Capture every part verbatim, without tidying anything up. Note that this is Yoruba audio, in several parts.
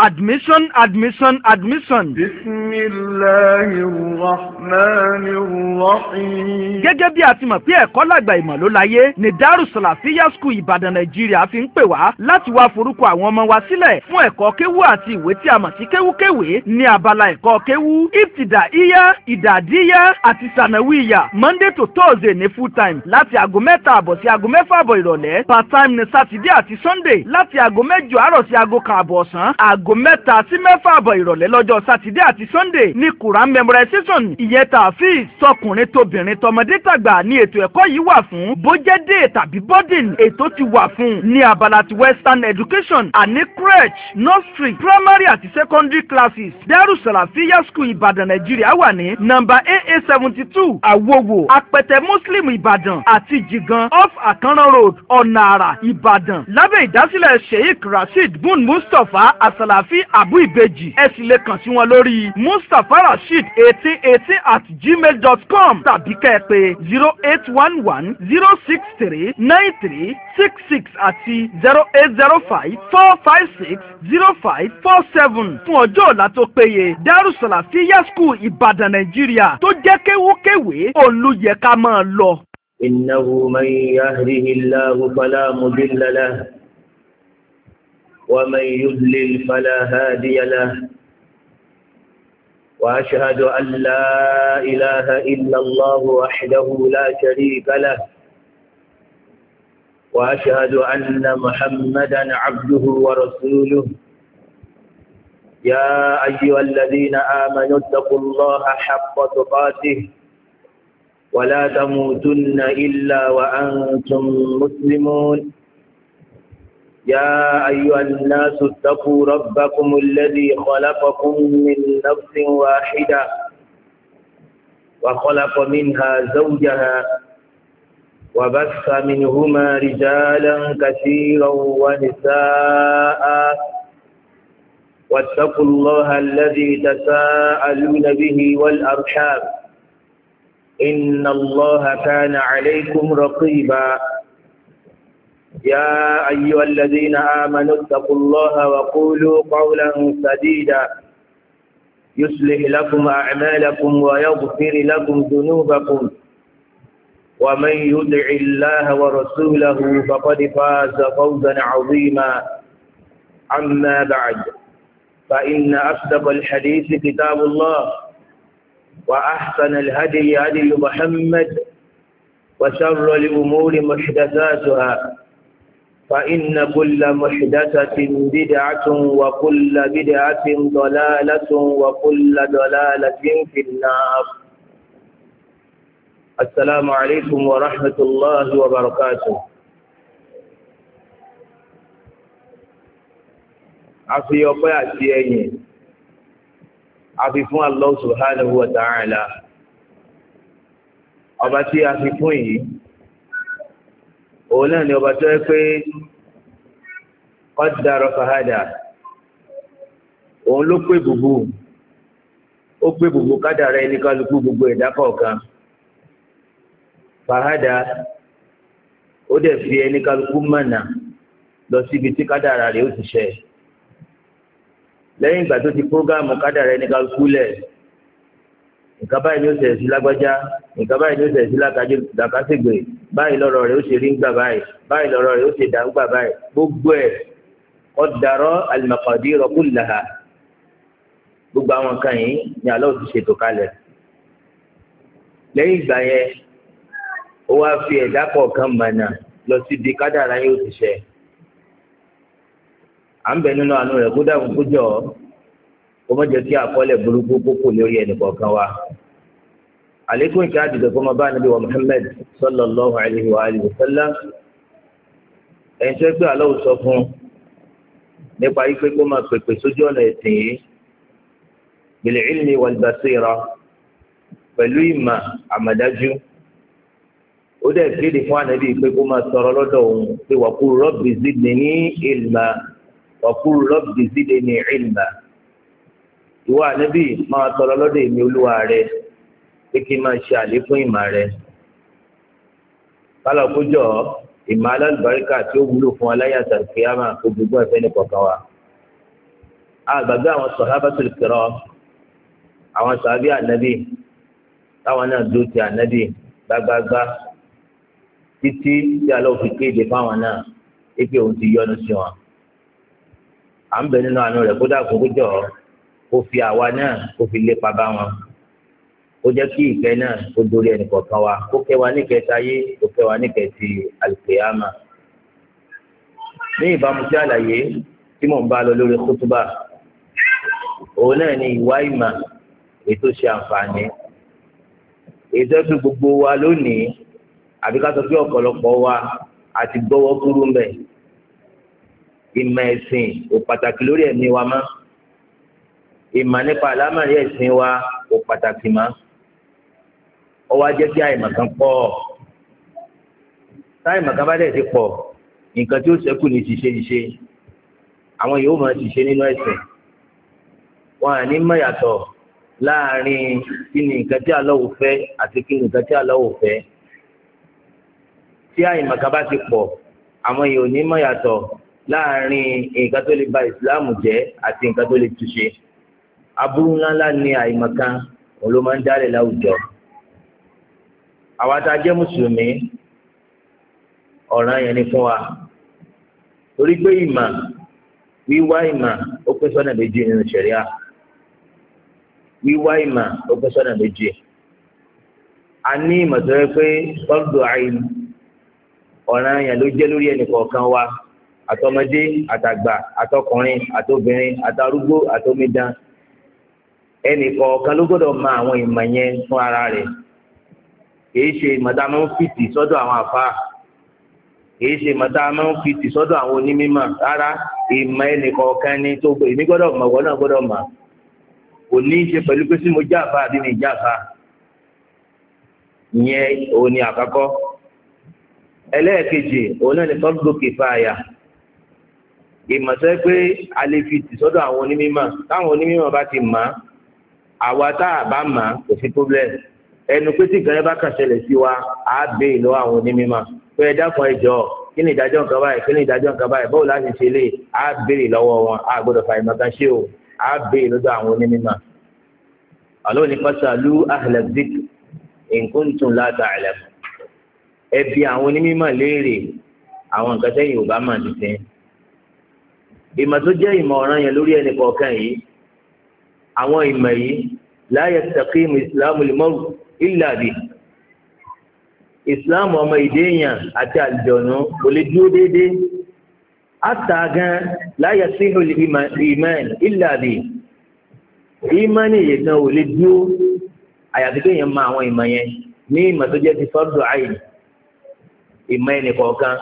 admission admission admission. Bismillahirrahmanirrahim. Gẹ́gẹ́ bí a ti mọ̀ pé ẹ̀kọ́ làgbà ìmọ̀ ló láyé ní Darus Salafiyya School Ìbàdàn Nàìjíríà fi ń pè wá láti wá forúkọ àwọn ọmọ wa sílẹ̀ fún ẹ̀kọ́ kéwú àti ìwé tí a mọ̀ sí kéwúkéwé ní abala ẹ̀kọ́ kéwú ibtidaiya ìdàdíyà àti sànàwíyà Monday to Thursday ní full time láti aago mẹ́ta àbọ̀ sí aago mẹ́fà àbọ̀ ìrọ̀lẹ́, part time ní Saturday àti Sunday láti aago mẹ́jọ àárọ̀ sí aago kan àbọ̀ ọ̀sán, aago mẹ́ta sí mẹ́fà àbọ̀ ìrọ̀lẹ́ lọ́jọ́ Saturday àti Sunday ní Quran memorization ìyẹn tààfíìs tọkùnrin tóbìnrin tọmọdé tàgbà ní ètò ẹ̀kọ́ yìí wà fún bójẹ́dé tàbí boarding ètò ti wà fún ní abala ti western education àní crèche nursery primary àti secondary classes. Darus Salafiyya School Ìbàdàn Nàìjíríà wà ní nọ́mbà A A seventy two Àwòwò Apẹtẹ Muslim Ìbàdàn àti Jigan off Akanran road Ọ̀nà Àrà Ìbàdàn lábẹ́ ìdásílẹ̀ Sheikh Rasheed Bun Mustapha Asalafi Abu Ibeji. Ẹ sì lè kàn sí wọn lórí Mustapha Rasheed eighteen eighteen at gmail dot com tàbí kẹ́ẹ̀pẹ́ zero eight one one zero six three nine three six six àti zero eight zero five four five six zero five four seven fún ọjọ́ ọ̀la tó péye. Darus Salafiyya School Ìbàdàn Nàìjíríà tó jẹ́ kéwúkéwé olùyẹ ká máa lọ. إنه من يهده الله فلا مضل له ومن يضلل فلا هادي له وأشهد أن لا إله إلا الله وحده لا شريك له وأشهد أن محمدا عبده ورسوله يا أيها الذين آمنوا اتقوا الله حق تقاته ولا تموتن إلا وأنتم مسلمون يا أيها الناس اتقوا ربكم الذي خلقكم من نفس واحدة وخلق منها زوجها وبث منهما رجالا كثيرا ونساء واتقوا الله الذي تساءلون به والأرحام إن الله كان عليكم رقيبا يا أيها الذين آمنوا اتقوا الله وقولوا قولا سديدا يصلح لكم أعمالكم ويغفر لكم ذنوبكم ومن يطع الله ورسوله فقد فاز فوزا عظيما أما بعد فإن أصدق الحديث كتاب الله وأحسن الهدي هدي محمد وشر الأمور محدثاتها فإن كل محدثة بدعة وكل بدعة ضلالة وكل ضلالة في النار. السلام عليكم ورحمة الله وبركاته. àfi ọpẹ́ àti ẹ̀yìn àfi fún Allah subhanahu wa ta'ala ọba tí a fi fún yìí òun náà ni ọba tó yẹ pé qaddara fahada òun ló pé bùbù ó pé bùbù kádàrá ẹni kálukú gbogbo ẹ̀dá kọ̀ọ̀kan fahada ó dẹ̀ fi ẹni kálukú mọ̀nà lọ síbi tí kádàrá rẹ̀ ó ti ṣẹ lẹ́yìn ìgbà tó ti prógámù kádàrá ẹni kálukú lẹ̀ nǹkan báyìí ni ó ṣẹlẹ̀ sí lágbájá nǹkan báyìí ni ó ṣẹlẹ̀ sí làkàṣègbè báyìí lọ́rọ̀ rẹ̀ ó ṣe rí ńgbà báyìí báyìí lọ́rọ̀ rẹ̀ ó ṣe dà ńgbà báyìí gbogbo ẹ̀ qaddara al-maqadir kullaha gbogbo àwọn nǹkan yìí ni Allah ti ṣètò kalẹ̀ lẹ́yìn ìgbà yẹn ó wá fi ẹ̀dá kọ̀ọ̀kan mọ̀nà lọ síbi kádàrá yóò ti ṣẹ à ń bẹ nínú àánú rẹ̀ kó dàrú kó jọ kó má jẹ́ kí àkọọ́lẹ̀ burúkú kókò lórí ẹnì kọ̀ọ̀kan wa. àlékún ìkẹ́ àdìgbò kó máa bá nàbí wa Muhammad sallallahu alayhi wa alihi wa sallam ẹ̀yin tó gbé àlọ́ sọ fún nípa ipe kó máa pèpè sójú ọ̀nà ẹ̀sìn yìí bil ilmi wal basira pẹ̀lú ìmọ̀ àmàdájú ó dẹ̀ kéde fún ànábì pé kó máa sọ̀rọ̀ lọ́dọ̀ òun pé wa qul rabbi zidni ilma wa qul rabbi zidni ilma ìwọ ànábì máa tọrọ lọ́dọ̀ èmi olúwa rẹ pé kí n máa ṣe àlékún ìmọ̀ rẹ kálọ̀ kójọ ìmọ̀ alálùbáríkà tí ó wúlò fún aláyàtọ̀ kíámà kó gbogbo ẹ̀fẹ́ ní kọ̀ọ̀kan wa. àgbàgbé àwọn sahabatul kiram àwọn sàbí ànábì táwọn náà dó ti ànábì gbágbágbá títí tí Allah fi kéde fáwọn náà pé òun ti yọ́nú sí wọn. à ń bẹ nínú àánú rẹ̀ kódà kókó jọ kó fi àwa náà kó fi lépa bá wọn ó jẹ́ kí ìkẹ́ náà kó dórí ẹnìkọ̀ọ̀kan wa kó kẹ́ wa níkẹ́ táyé kó kẹ́ wa níkẹ́ ti àlùkìyámà. ní ìbámu sí àlàyé tí mò ń bá lọ lórí kútúbà òun náà ni ìwà ìmà ètò ṣe àǹfààní ètò ẹgbẹ́ gbogbo wa lónìí àbí ká sọ pé ọ̀pọ̀lọpọ̀ wa àti gbọ́wọ́ kúrú ń bẹ̀. ìmọ̀ ẹ̀sìn ò pàtàkì lórí ẹ̀mí wa mọ́ ìmọ̀ nípa àlámọ̀rí ẹ̀sìn wa ò pàtàkì mọ́ ó wá jẹ́ kí àìmọ̀ kan pọ̀ táìmọ̀ kan bá dẹ̀ ti pọ̀ nǹkan tí ó ṣẹ́kù ní ṣiṣẹ́ ṣiṣẹ́ àwọn yòówù máa ṣiṣẹ́ nínú ẹ̀sìn wọn à ní mọ̀ yàtọ̀ láàrin kí ni nǹkan tí Allah fẹ́ àti kí ni nǹkan tí Allah fẹ́ tí àìmọ̀ kan bá ti pọ̀ àwọn yòówù ní mọ̀ yàtọ̀ láàrin nǹkan tó lè ba ìsìláàmù jẹ́ àti nǹkan tó lè túṣe aburú ńláńlá ni àìmọ̀ kan òun ló máa ń dálẹ̀ láwùjọ. àwa tá a jẹ́ mùsùlùmí ọ̀ràn yẹn ni fún wa torí pé ìmọ̀ wíwá ìmọ̀ ó pín sọ́nà méjì nínú ṣẹ̀ríà wíwá ìmọ̀ ó pín sọ́nà méjì. a ní ìmọ̀ tó yẹ pé fardu ayn ọ̀ràn yẹn ló jẹ́ lórí ẹnì kọ̀ọ̀kan wa àtọmọdé àtàgbà àtọkùnrin àtobìnrin àtàrúgbó àtomidan ẹnì kọ̀ọ̀kan ló gbọ́dọ̀ mọ àwọn ìmọ̀ yẹn fún ara rẹ̀ kìí ṣe ìmọ̀ta máa ń fìtì sọ́dọ̀ àwọn àfáà kìí ṣe ìmọ̀ta máa ń fìtì sọ́dọ̀ àwọn onímọ̀ rárá ìmọ̀ ẹnì kọ̀ọ̀kan ni tó gbé èmi gbọ́dọ̀ mọ̀ wọ́n náà gbọ́dọ̀ mọ̀ kò ní í ṣe pẹ̀lú pé sí mo jáfa àbí mi jáfa ìyẹn òun ni àkọ́kọ́. ẹlẹ́ẹ̀kejì òun náà ni fardu kifaya ìmọ̀sẹ́ pé a lè fi tì sọ́dọ̀ àwọn onímọ̀ táwọn onímọ̀ bá ti mọ̀ àwa tá a bá mọ̀ kò sí problem ẹnu pé tí ìgbàlẹ́ bá kàn ṣẹlẹ̀ sí wa á bè lọ́wọ́ àwọn onímọ̀ pé ẹ dákun ẹ jọ̀ọ́ kí ni ìdájọ́ nǹkan báyìí kí ni ìdájọ́ nǹkan báyìí báwo láti ṣe lè á béèrè lọ́wọ́ wọn á gbọ́dọ̀ fa ìmọ̀ kan ṣe o á béèrè lọ́dọ̀ àwọn onímọ̀. Allah ní fasalu ahla dhikr in kuntum la ta'lamun ẹ bi àwọn onímọ̀ léèrè àwọn nǹkan tẹ́yìn ò bá mà ti sẹ́yìn. ìmọ̀ tó jẹ́ ìmọ̀ ọ̀ràn yẹn lórí ẹnì kọ̀ọ̀kan yìí àwọn ìmọ̀ yìí la yastaqimu islamu al-mar'i illa bihi ìsìláàmù ọmọ ìdéèyàn àti àlùjọ̀nù kò lè dúró déédéé àtàgán la yasihu al-iman illa bihi ìmánì yẹn gan ò lè dúró àyàfi kéèyàn mọ àwọn ìmọ̀ yẹn ní ìmọ̀ tó jẹ́ ti fardu ayn ìmọ̀ ẹnì kọ̀ọ̀kan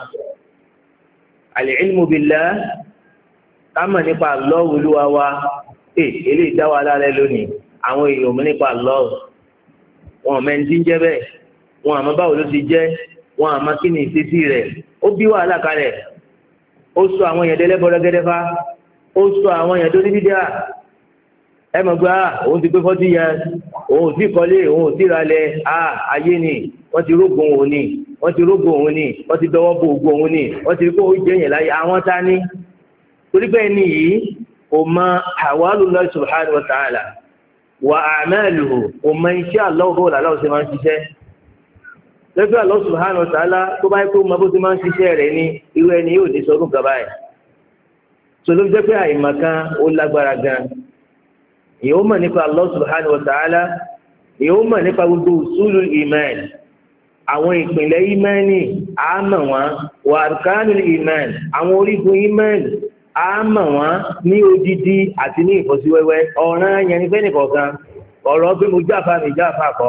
al-ilmu billah kámọ̀ nípa Allah Olúwa wa ẹ eléyìí dá wa lálẹ́ lónìí àwọn èèyàn mọ̀ nípa Allah wọn mẹ́ni tí ń jẹ́ bẹ́ẹ̀ wọn àmọ́ báwo ló ti jẹ́ wọn àmọ́ kí ni ìṣesí rẹ̀ ó bí wàhálà kalẹ̀ ó sọ àwọn èèyàn délẹ́bọ̀rẹ́gẹ́dẹ́ fa ó sọ àwọn èèyàn tó ní bídíà ẹ mọ̀ gbá òun ti pé forty years òun ò tí kọ́lé òun ò tí ralẹ̀ a ayé ni wọ́n ti rógun òun ni wọ́n ti rógun òun ni wọ́n ti dọwọ́ bo ògùn òun ni wọ́n ti rí kó o jẹ́ yẹn láyé àwọn tá ní torí bẹ́ẹ̀ ni yìí kò mọ ahwalullah subhanahu wa ta'ala wa a'maluhu kò mọ iṣẹ́ Allah bó làlọ́ ṣe máa ń ṣiṣẹ́ lẹ́gbẹ́ Allah subhanahu wa ta'ala tó bá yẹ kó mọ bó ti máa ń ṣiṣẹ́ rẹ̀ ní irú ẹni yóò ní sọdún gaba ẹ̀ tó ló jẹ́ pé àìmọ̀ kan ó lágbára gan ìyẹn ó mọ̀ nípa Allah subhanahu wa ta'ala ìyẹn ó mọ̀ nípa gbogbo usulul iman àwọn ìpìlẹ̀ imani àmọ̀ wọn wà arkanul iman àwọn orígun imani àmọ̀ wọn ní odidi àti ní ìfọ́síwẹ́wẹ́ ọ̀ràn yẹn ní fẹ́ni kọ̀ọ̀kan ọ̀rọ̀ bí mo jáfa mi jáfa kọ́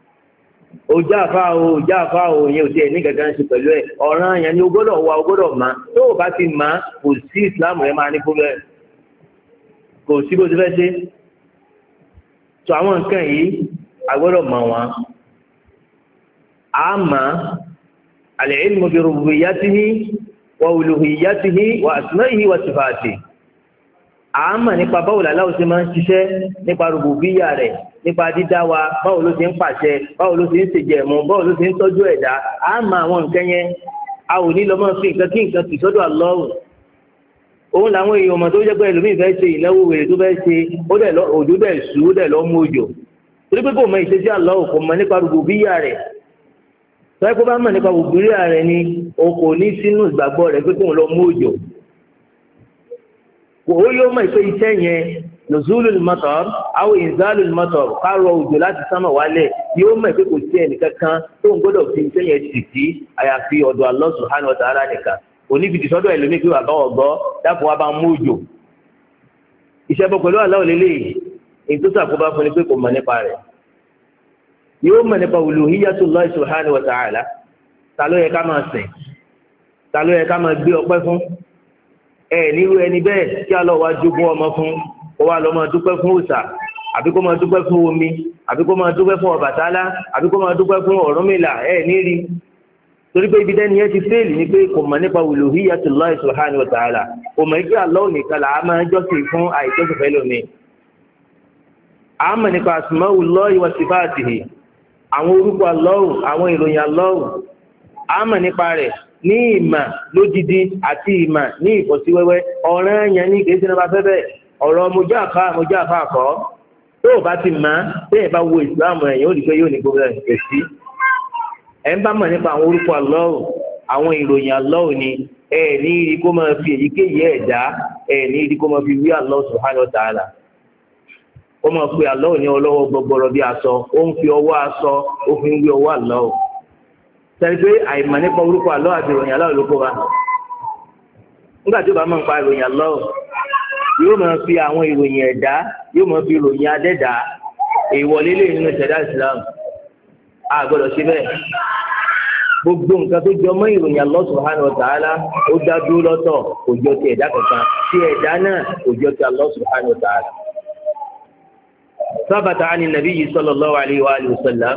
ojú àfa o ojú àfa o yẹn ò tiẹ̀ ní gàgán ṣe pẹ̀lú ẹ̀ ọ̀ràn yẹn ni o gbọ́dọ̀ wá o gbọ́dọ̀ má tó o bá ti má kò sí ìsìláàmù rẹ máa ní problem kò sí bó ti fẹ́ ṣe tó àwọn nǹkan yìí a gbọ́dọ̀ mọ̀ wọ́n a mà al-ilmu bi rububiyyatihi wa uluhiyyatihi wa asma'ihi wa sifatihi a mà nípa báwo làláwo ṣe máa ń ṣiṣẹ́ nípa rububiyya rẹ̀ nípa dídá wa báwo ló ti ń pàṣẹ báwo ló ti ń ṣèjẹ̀mú báwo ló ti ń tọ́jú ẹ̀dá a mọ àwọn nǹkan yẹn a ò ní lọ máa fi nǹkan kí nǹkan kì sọ́dọ̀ Allah òun làwọn èèyàn ọmọ tó jẹ́ pé ẹlòmíì fẹ́ ṣe ìnáwó wèrè tó fẹ́ ṣe ó dẹ̀ lọ òjò dẹ̀ sùn ó dẹ̀ lọ mú òjò torí pé kò mọ ìṣesí àlọ́ kò mọ nípa rúbùbíyà rẹ̀ tọ́jú pé bá mọ̀ nípa rúbùbíyà rẹ̀ ni o kò ní sínú ìgbàgbọ́ rẹ̀ pé kóun lọ mú òjò ó yóò mọ̀ pé iṣẹ́ yẹn nùzúlù matar àwọn ìzálù matar kárọ̀ òjò láti sánmà wálẹ̀ yóò mọ̀ pé kò sí ẹnìkankan tó ń gbọ́dọ̀ fi iṣẹ́ yẹn tì sí àyàfi ọ̀dọ̀ Allah subhanahu wa ta'ala nìkan oníbi tìsọ́dọ̀ ẹlòmíì pé bàbá ọ̀gbọ́ dákun wa bá ń mú òjò iṣẹ́ bọ́ pẹ̀lú aláwọ̀ lélẹ́yìí èyí tó sàkóbá fún ni pé kò mọ̀ nípa rẹ̀ yóò mọ̀ nípa uluhiyyatullah subhanahu wa ta'ala ta ló yẹ ká máa sìn ta ló yẹ ká máa gbé ọpẹ́ fún ẹ nírú ẹni bẹ́ẹ̀ kí a lọ wá jogún ọmọ fún kó wá lọ máa dúpẹ́ fún òòṣà àbí kó máa dúpẹ́ fún omi àbí kó máa dúpẹ́ fún Ọbàtálá àbí kó máa dúpẹ́ fún Ọ̀rúnmìlà ẹ nírí torí pé ibi dẹ́ni yẹn ti fẹ́ẹ̀lì ni pé kò mọ̀ nípa uluhiyyatullah subhanahu wa ta'ala kò mọ̀ ike Allah nìkan là á máa jọ́sìn fún àìjọ́sìn fẹ́ lómi à mọ̀ nípa asma'ullahi wa sifatihi àwọn orúkọ Allah àwọn ìròyìn Allah à mọ̀ nípa rẹ̀ ní ìmọ̀ lódìdí àti ìmọ̀ ní ìfọ̀síwẹ́wẹ́ ọ̀ràn yẹn ní kìí sinimá fẹ́fẹ́ ọ̀rọ̀ mojú àfa mojú àfa àkọ́ tó o bá ti mọ̀ bẹ́ẹ̀ bá wo ìsìlámù ẹ̀ yóò rí pé yóò ní gbogbo ẹ̀ èsì ẹ̀ ń bá mọ̀ nípa àwọn orúkọ Allah àwọn ìròyìn Allah ni ẹ̀ ní rí kó máa fi èyíkéyìí ẹ̀dá ẹ̀ ní rí kó máa fi wí Allah subhanahu wa ta'ala ó máa pe Allah ní ọlọ́wọ́ gbọgbọrọ bí aṣọ ó ń fi ọwọ́ aṣọ ó fi ń wí ọwọ́ Allah sẹ́ni pé àìmọ̀ nípa orúkọ Allah àti ìròyìn Allah ló kó wa nígbà tí ó bá máa ń pa ìròyìn Allah yóò máa fi àwọn ìròyìn ẹ̀dá yóò máa fi ìròyìn adẹ́dá èèwọ̀ lélẹ̀ nínú ìṣẹ̀dá Islam a gbọ́dọ̀ ṣe bẹ́ẹ̀ gbogbo nǹkan tó jọ mọ́ ìròyìn Allah subhanahu wa ta'ala ó dá dúró lọ́tọ̀ kò jọ ti ẹ̀dá kankan tí ẹ̀dá náà kò jọ ti Allah subhanahu wa ta'ala. ثبت عن النبي صلى الله عليه وآله وسلم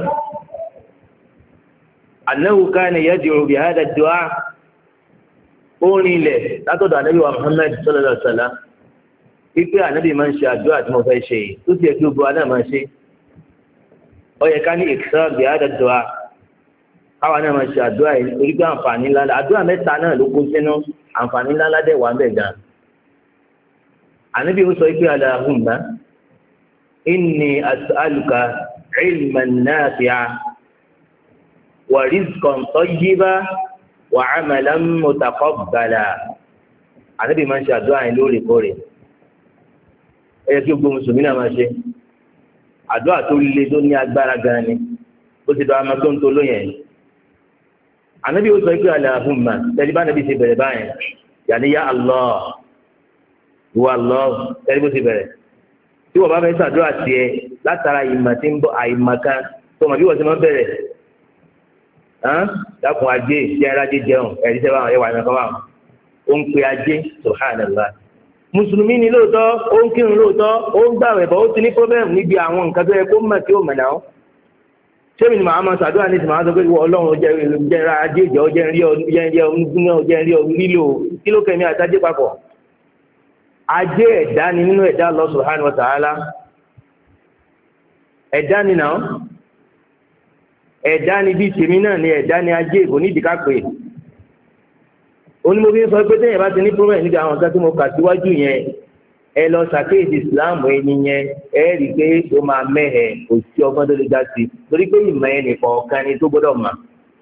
أنه كان يدعو بهذا الدعاء قولي له لا تدع النبي محمد صلى الله عليه وسلم ipe anabi máa ń ṣe àdúrà tí mo fẹ́ ṣe yìí tó ti yẹ kí gbogbo aná máa ṣe ó yẹ ká ní ìkísà bí àdàdùà káwa náà máa ṣe àdúrà yìí torí pé àǹfààní ńlá àdúrà mẹ́ta náà ló kó sínú àǹfààní ńlá dẹ̀ wà ń bẹ̀ gan. anabi ó sọ pé Allahumma inni as'aluka ilman nafi'a wa rizqan tayyiba wa 'amalan mutaqabbala anabi máa ń ṣe àdúrà yìí lóòrèkóòrè ẹ yẹ kí gbogbo mùsùlùmí náà máa ṣe àdúrà tó le tó ní agbára gan ni ó ti dọ̀ àmọ́ tó ń tó lóyè ànábì ó sọ pé Allahumma tẹ́lẹ̀ bá nàbí ṣe bẹ̀rẹ̀ báyẹn yàní ya Allah ìwọ Allah tẹ́lẹ̀ bó ṣe bẹ̀rẹ̀ tí wọ́n bá fẹ́ ṣàdúrà tiẹ̀ látara ìmọ̀ tí ń bọ̀ àìmọ̀ kan tó mọ̀ bí wọ́n ti máa bẹ̀rẹ̀ dákun ajé tí ara jẹ jẹun ẹ̀rí sẹ́wà ẹ̀wà ìmọ̀kan wà ó ń pe ajé subhanallah mùsùlùmí ni lóòótọ́ ó ń kírun lóòótọ́ ó ń gbàwẹ̀ bọ́ ó ti ní problem níbi àwọn nǹkan tó yẹ kó mọ̀ tí ó mọ̀ náà sẹ́mi ni màá ma ṣàdúrà ní ìsìnkú àwọn sọ pé ọlọ́run jẹ́ jẹ́ ra ajé ìjọ jẹ́ rí ọ jẹ́ rí ọ nígbà jẹ́ rí ọ nílò kí ló kẹ́mi àtàjé papọ̀ ajé ẹ̀dá ni nínú ẹ̀dá Allah subhanahu wa ta'ala ẹ̀dá ni náà ẹ̀dá ni bíi tèmi náà ni ẹ̀dá ni ajé kò ní ìdíkà pé onímọ̀bí sọ pé téèyàn bá ti ní problem níbi àwọn nǹkan tí mo kà síwájú yẹn ẹ lọ ṣàkéèdì ìsìláàmù ẹni yẹn ẹ rí i pé ó máa mẹ́hẹ̀ kò sí ọgbọ́n tó lè dá sí torí pé ìmọ̀ ẹ nìkan ọ̀kan ni tó gbọ́dọ̀ mọ̀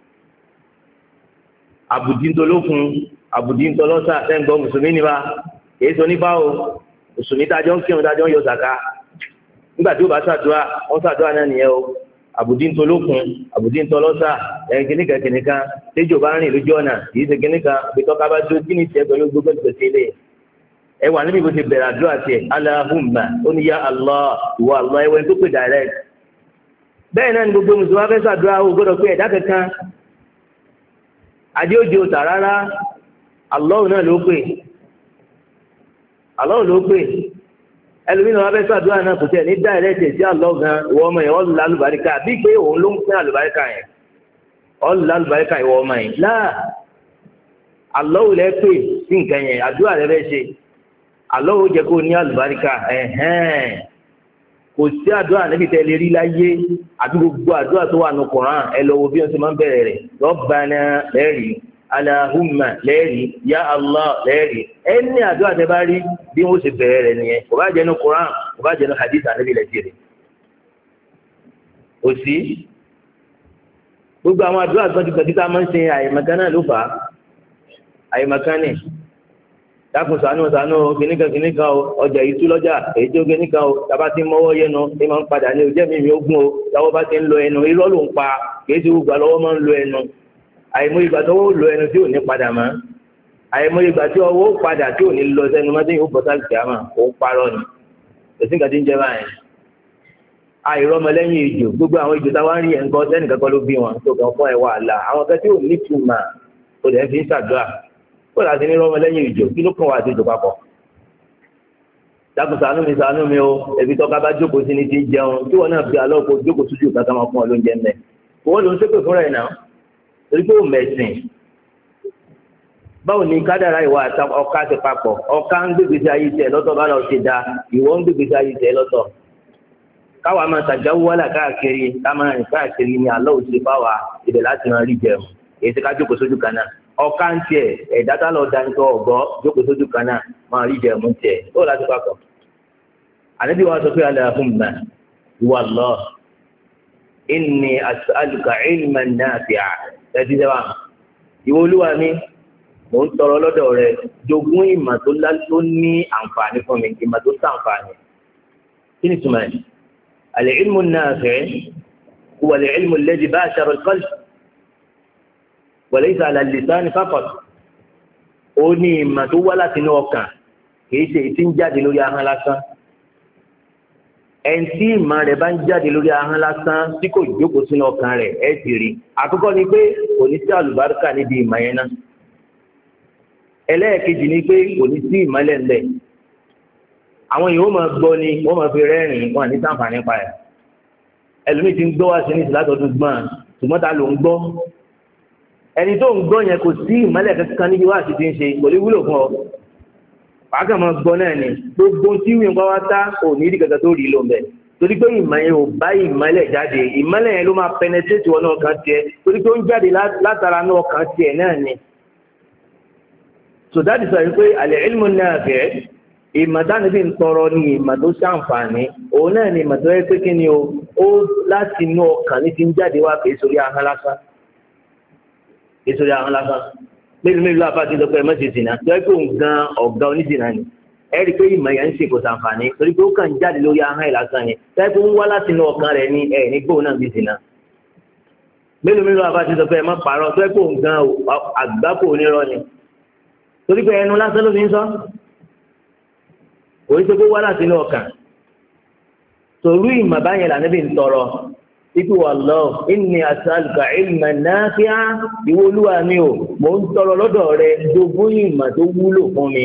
àbùdíntolókun àbùdíntolọ́sà ẹ̀ǹgbọ́n mùsùlùmí ni bá èyí sọ nípa o mùsùlùmí tájọ́ ń kírun tájọ́ ń yọ zàká nígbà tí ó bá ṣàdúrà wọ́n ṣàdúrà náà nìyẹn o àbùdíntolókun àbùdíntolọ́sà ẹ̀yìn kìnnìkan kìnnìkan téjò bá rìn lójú ọ̀nà kìí ṣe kìnnìkan bitọ́ka bá dúró kí ni tiẹ̀ pẹ̀lú gbogbo ìgbésẹ̀ ilé ẹ wà níbi bó ṣe bẹ̀rẹ̀ àdúrà tiẹ̀ Allahumma ó ní ya Allah ìwọ Allah ẹwẹ́ tó pè direct bẹ́ẹ̀ náà ni gbogbo mùsùlùmí fẹ́ ṣàdúrà ó gbọ́dọ̀ pé ẹ̀dá kankan adé òjò tà rárá Allah náà ló pè Allah ló pè ẹlòmínà wọn fẹ́ ṣàdúrà náà kò tẹ̀ ní direct sí Allah gan ìwọ ọmọ yẹn ọ̀lù lálùbáríkà bí pé òun ló ń pín àlùbáríkà yẹn ọ̀lù lálùbáríkà ìwọ ọmọ yẹn láà Allah lẹ pè sí nǹkan yẹn àdúrà rẹ fẹ́ ṣe Allah ó jẹ́ kó ní àlùbáríkà ẹ̀hẹ́n kò sí àdúrà níbi tẹ́ lè rí láyé àti gbogbo àdúrà tó wà ní Kùránì ẹ lọ wo bí wọ́n ti máa ń bẹ̀rẹ̀ rẹ̀ Rabbana lẹ́rìí Allahumma lẹ́ẹ̀rí ya Allah lẹ́ẹ̀rí ẹni àdúrà tẹ bá rí bí wọ́n ṣe bẹ̀rẹ̀ rẹ̀ nìyẹn kò bá jẹ́nu Quran kò bá jẹ́nu hadith ànábì lẹ́jẹ̀rẹ̀ òsì gbogbo àwọn àdúrà gbọ́dúgbọ́dú ká máa ń ṣe àyèmọ̀kan náà ló fà á àyèmọ̀kan ni dákun ṣàánú ṣàánú kìnnìkan kìnnìkan o ọjà yìí tú lọ́jà èyí tó kìnnìkan o tàbá ti mọ́wọ́ yẹnu ní máa ń padà ní ojú ẹ̀mí mi ó gún o táwọ́ bá ti ń lo ẹnu irọ́ ló ń pa kì í ti gbogbo àlọ́wọ́ máa ń lo ẹnu àìmọ̀ ìgbà tó wọ́n lo ẹnu tí ò ní padà mọ́ àìmọ̀ ìgbà tí ọwọ́ padà tí ò ní lọ sẹ́nu mọ́ tí yóò bọ́ sáà kìá mà ó parọ́ ni èsì nǹkan tí ń jẹ́ báyìí àìrọ́mọlẹ́yìn ìjò gbogbo àwọn ìjò táwa ń rí ẹ̀ ń kọ́ sẹ́nìkan kọ́ ló bí wọn tó kàn fún ẹ̀ wàhálà àwọn kan tí ò ní túmọ̀ kò dẹ̀ fi ń ṣàdúrà kó láti ní rọ́mọlẹ́yìn ìjò kí ló kàn wá àti ìjò papọ̀ dákun ṣàánú mi ṣàánú mi o ẹbí tọ́ka bá jókòó sí ni ti jẹun tí wọn náà fi àlọ́ kó jókòó sójú kankan máa fún ọ lóúnjẹ mẹ́ wọ́n ló ń ṣépè fúnra ẹ̀ náà torí pé ó mẹ̀sìn báwo ni kádàrá ìwà ọ̀ka ti papọ̀ ọ̀ka ń gbégbèsè ayé tiẹ̀ lọ́tọ̀ bá lọ ṣe da ìwọ ń gbégbèsè ayé tiẹ̀ lọ́tọ̀ káwa máa tàjà wọlé káàkiri ká máa rìn káàkiri ni àlọ́ òṣè fáwa ibẹ̀ láti máa rí jẹun èyí ti ká jókòó sójú kan náà ọ̀ka ń tiẹ̀ ẹ̀dá tá lọ dání tó ọ̀gbọ́ jókòó sójú kan náà máa rí jẹun tiẹ̀ ó láti papọ̀ àníbi wa sọ pé Allahumma ìwà Allah inni as'aluka ilman nafi'a ẹtí sẹ́wà ìwọ olúwa mi mò ń tọrọ lọ́dọ̀ rẹ jogún ìmọ̀ tó lá tó ní àǹfààní fún mi ìmọ̀ tó sàǹfààní kí ni túmọ̀ ẹ̀ al-ilmu an-nafi' huwa al-ilmu alladhi bashara al-qalb wa laysa ala al-lisan faqat ó ní ìmọ̀ tó wá láti inú ọkàn kìí ṣe ìtí ń jáde lórí ahọ́n lásán ẹni tí ìmọ̀ rẹ̀ bá ń jáde lórí ahọ́n lásán tí kò jókòó sínú ọkàn rẹ̀ ẹ̀ sì rí àkọ́kọ́ ni pé kò ní sí àlùbáríkà níbi ìmọ̀ yẹn náà ẹlẹ́ẹ̀kejì ni pé kò ní sí ìmọ̀lẹ̀ ńlẹ̀ àwọn èèyàn ó máa gbọ́ ni wọ́n máa fi rẹ́rìn-ín wọn ní sàǹfààní pa ẹ̀ ẹlòmíì ti ń gbọ́ wá sí ní ìsìlátọ̀dún gbọ́n ṣùgbọ́n ta ló ń gbọ́ ẹni tó ń gbọ́ yẹn kò sí ìmọ̀lẹ̀ kankan níbi wá sí ti ń ṣe kò lè wúlò fún ọ wàá máa gbọ́ náà ni gbogbo tí wíwọ́n bá wá tá ò ní ìdí kankan tó rí ló ń bẹ̀ torí pé ìmọ̀ yẹn ò bá ìmọ̀lẹ̀ jáde ìmọ̀lẹ̀ yẹn ló máa penetrate wọn náà kan tiẹ̀ torí pé ó ń jáde látara náà kan tiẹ̀ náà ni so that is why pé al-ilmu an-nafi' ìmọ̀ táwọn ibi ń tọrọ ní ìmọ̀ tó ṣàǹfààní òun náà ni ìmọ̀ tó yẹ pé kí ni o ó láti inú ọkàn ní ti ń jáde wá kìí sórí ahọ́n lásán kìí sórí ahọ́n lásán mélòó mélòó àbájáde lọ pé ẹ má ṣe zìnà tó yẹ pé òun gan ọ̀gá oníṣìnà ni ẹ rí i pé ìmọ̀ yẹn ń ṣe kò ṣàǹfààní torí pé ó kàn jáde lórí ahọ́n ẹ̀ lásán yẹn tó yẹ pé ó ń wá láti inú ọkàn rẹ̀ ní ẹ̀ ní gbóhùn náà bí zìnà mélòó mélòó àbájáde lọ pé ẹ má parọ́ tó yẹ pé òun gan àgbákò onírọ́ ni torí pé ẹnu lásán ló fi ń sọ òye tó kó wá láti inú ọkàn torí ìmọ̀ báyẹn là níbi ń tọrọ ikú wallah inni as'aluka ilman nafi'a ìwọ olúwa mi ò mò ń tọrọ lọ́dọ̀ rẹ jogún ìmọ̀ tó wúlò fún mi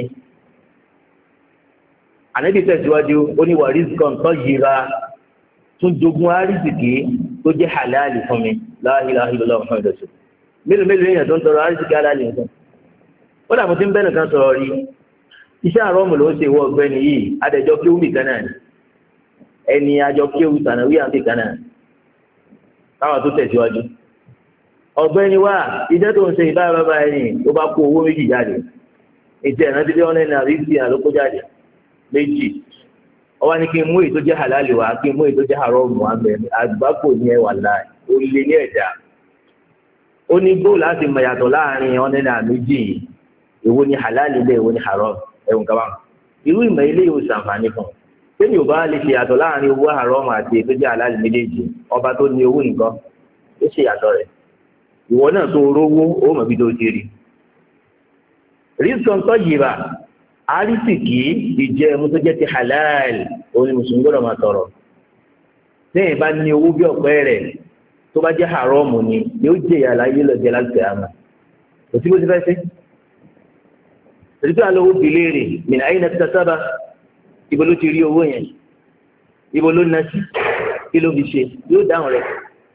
ànábì tẹ̀síwájú ó ní wa rizqan tayyiba tún jogún àrísìkì tó jẹ́ halali fún mi la ilaha illallah muhammadur rasul mélòó mélòó èèyàn tó ń tọrọ àrísìkì halali nǹkan ó dàbò tí ń bẹ́ẹ̀ nìkan sọ̀rọ̀ rí iṣẹ́ àrọ́mù ló ń ṣe ìwọ ọ̀gbẹ́ni yìí adẹ̀jọ́ kéwù nìkan náà ẹni àjọ kéwù tànàwí àti kan náà káwọn tó tẹ̀síwájú ọ̀gbẹ́ni wa iṣẹ́ tó ń ṣe ìbára bàbá ẹni tó bá kó owó méjì jáde ètò ẹ̀rọ dídé ọ̀nà ẹ̀nà àbí ti hàn ló kó jáde méjì ọwọ́ ni kí n mú èyí tó jẹ́ halali wá kí n mú èyí tó jẹ́ àrọ́mù wá bẹ̀rẹ̀ àgbákò ní ẹwà láì ó lé ní ẹ̀dá ó ní bó láti mọ̀ yàtọ̀ láàrin ọ̀nà ẹ̀nà méjì yìí èwo ni halali lé èwo ni haram ẹ̀wọ̀n kaba irú ìmọ̀ ilé yóò ṣàǹfààní fún un tẹ́lẹ̀ ò bá lè ṣe yàtọ̀ láàrin owó haram àti ètò jẹ́ halali méjèèjì ọba tó ní owó nǹkan ó ṣe yàtọ̀ rẹ̀ ìwọ náà tó rówó ó mọ̀ bí tó ti rí rizqan tayyiba àrísìkì ìjẹ ẹmu tó jẹ́ ti halal òun ni mùsùlùmí gbọ́dọ̀ máa tọrọ tẹ́yìn bá ní owó bí ọ̀pẹ́ rẹ̀ tó bá jẹ́ haram ni yóò jẹ ìyà láyé lọ́jẹ́ láti àmà kò sí bó ti fẹ́ sí tẹ̀lifí àlọ́ òbí léèrè min ayna iktasaba ibo ló ti rí owó yẹn ibo ló ná sí kí ló fi ṣe yóò dáhùn rẹ̀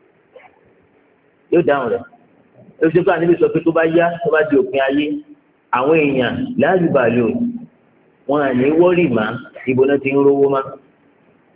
yóò dáhùn rẹ̀ èsì pé àníbi sọ pé tó bá yá tó bá di òpin ayé àwọn èèyàn láàyè bàálù wọn à ní wọ́rì má ibo náà ti ń rówó má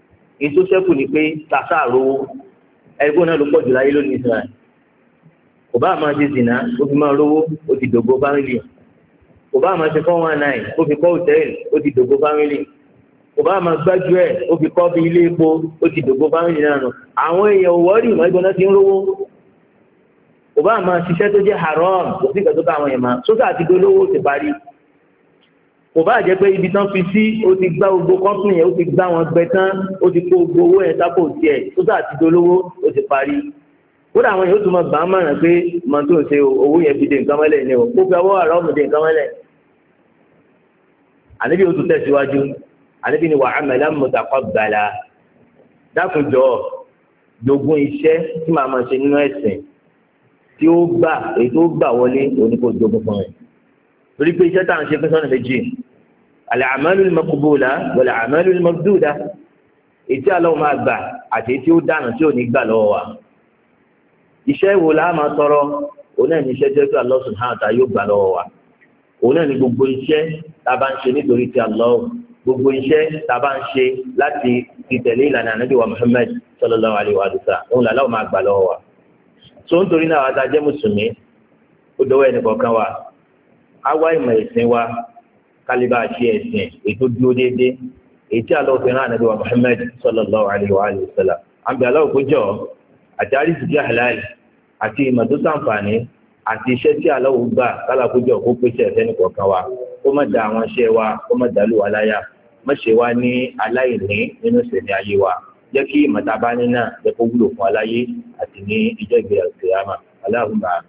ètò sẹ́kù ni pé tàṣà rówó ẹgbẹ́ náà ló pọ̀ jù láyé lónìí Israel kò bá máa ṣe zìnà ó fi máa rówó ó ti dògbò fámìlì kò bá máa ṣe four one nine ó fi kọ́ hòtẹ́ẹ̀lì ó ti dògbò fámìlì kò bá máa gbájú ẹ̀ ó fi kọ́ bí ilé epo ó ti dògbò fámìlì náà nù àwọn èèyàn wọ́ọ̀rì ìmọ̀ ìgbóná ti ń rówó kò bá máa ṣiṣẹ́ tó jẹ́ haram kò sí ìgbà tó bá àwọn èèyàn máa sókè àti dolówó ti parí kò bá jẹ́ pé ibi tán fi sí ó ti gbá gbogbo kọ́mpìnì yẹn ó ti gbá wọn gbẹ tán ó ti kó gbogbo owó yẹn sápò tiẹ̀ sókè àti dolówó ó ti parí kódà àwọn yóò tún máa gbà á mọ̀ràn pé mọ̀ tó ń ṣe owó yẹn fi dé nǹkan mọ́lẹ̀ ni o kó fi ọwọ́ àrọ́ ọ̀mùdé nǹkan mọ́lẹ̀ àníbi ó tún tẹ̀síwájú àníbi ni wà á mẹ́lá mutaqabbala dákùnjọ́ jogún iṣẹ́ tí màá máa ṣe nínú ẹ̀sìn tí ó gbà èyí tó gbà wọlé oníkó jogún fún ẹ torí pé iṣẹ́ tá à ń ṣe fẹsọ̀nà méjì al-a'malul maqbula wal-a'malul marduda èyí tí Allah máa gbà àti èyí tí ó dànù tí ò ní gbà lọ́wọ́ wa iṣẹ́ wo la máa tọrọ òun náà ní iṣẹ́ jẹ́ pé Allah subhanahu wa ta'ala yóò gbà lọ́wọ́ wa òun náà ní gbogbo iṣẹ́ tá a bá ń ṣe nítorí ti Allah gbogbo iṣẹ́ tá a bá ń ṣe láti ìtẹ̀lé ìlànà Ànábì wa Muhammad sallallahu alayhi wa sallam òun làlá máa gbà lọ́wọ́ wa so nítorí náà àti ajẹ́ mùsùlùmí ó dọwọ́ ẹnì kọ̀ọ̀kan wa á wá ìmọ̀ ẹ̀sìn wa kálíbà ṣe ẹ̀sìn ètò dúró déédéé èyí tí Allah fi rán Ànábì wa Muhammad sallallahu alayhi wa sallam àbí Allah kó jọ àti àrísìkí halal àti ìmọ̀ tó ṣàǹfààní àti iṣẹ́ tí Allah gbà kálá kó jọ kó pèsè ẹ̀sẹ̀ nì kọ̀ọ̀kan wa kó má da àwọn iṣẹ́ wa kó má dàlú wa láyà má ṣe wá ní aláìní nínú ìṣẹ̀lẹ̀ ayé wa jẹ́ kí ìmọ̀ta bá ní náà jẹ́ kó wúlò fún aláyé àti ní ìjọ ìgbéyàwó kìyàmà Allahumma àmín.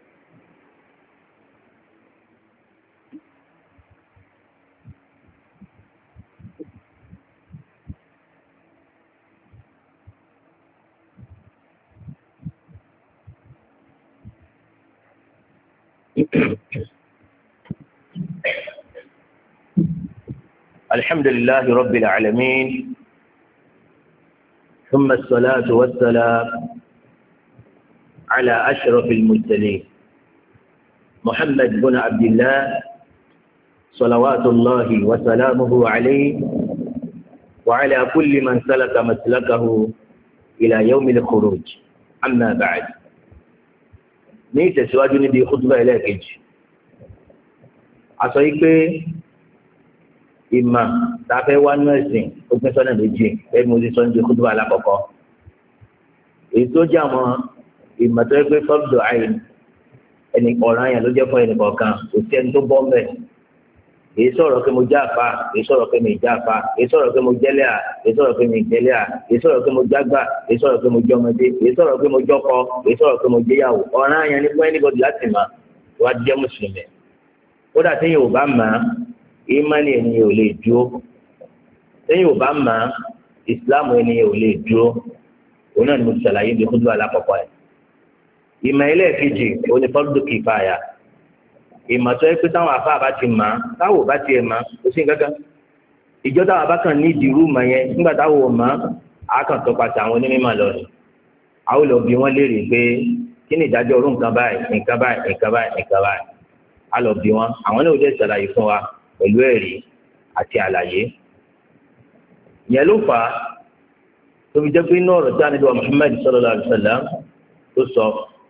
الحمد لله رب العالمين ثم الصلاة والسلام على أشرف المرسلين محمد بن عبد الله صلوات الله وسلامه عليه وعلى كل من سلك مسلكه إلى يوم الخروج أما بعد نيت سواجني دي خطبة إليك أصيب ìmọ̀ tàfẹ́ wá nú ẹ̀sìn ó pín sọ́nà méjì bẹ́ẹ̀ mo ti sọ ní kúndùn alákọ̀ọ́kọ́ èyí tó jẹ́ àwọn ìmọ̀ tó yẹ pé fọ́ọ̀dù àyè ẹnì ọ̀ràn yẹn ló jẹ́ fún ẹnì kọ̀ọ̀kan kò sí ẹni tó bọ́ mẹ́ èyí sọ̀rọ̀ pé mo já àfa èyí sọ̀rọ̀ pé mi já àfa èyí sọ̀rọ̀ pé mo jẹ́lẹ̀ à èyí sọ̀rọ̀ pé mi jẹ́lẹ̀ à èyí sọ̀rọ̀ pé mo jágbà èyí sọ̀rọ̀ pé mo jọmọdé èyí sọ̀rọ̀ pé mo jọkọ èyí sọ̀rọ̀ pé mo jẹ́yàwó ọ̀ràn yẹn ní fún ẹnìbọ̀dì láti mọ̀ wá jẹ́ mùsùlùmí kódà téèyàn ò bá mọ̀ ìmánì ènìyàn ò lè dúró téèyàn ò bá mọ̀ ìsìláàmù ènìyàn ò lè dúró òun náà ni mo ti ṣàlàyé bí kúndùn alákọ̀ọ́kọ́ ẹ̀ ìmọ̀ ẹlẹ́ẹ̀kejì òun ni fardu kifaya ìmọ̀ tó yẹ pé táwọn afá bá ti mọ̀ táwọn ò bá tiẹ̀ mọ̀ kò sí nǹkan kan ìjọ táwọn bá kàn ní ìdìrú mọ̀ yẹn nígbà táwọn ò mọ̀ á kàn tó pàṣẹ àwọn onímọ̀ lọ ni àwọn lọ bí wọ́n léèrè pé kí ni ìdájọ́ orú nǹkan báyìí nǹkan báyìí nǹkan báyìí nǹkan báyìí á lọ bí wọn àwọn náà ò dẹ̀ ṣàlàyé fún wa pẹ̀lú ẹ̀rí àti àlàyé yẹn ló fà á tó fi jẹ́ pé inú ọ̀rọ̀ tí a nílò Muhammad sallallahu alaihi wasallam tó sọ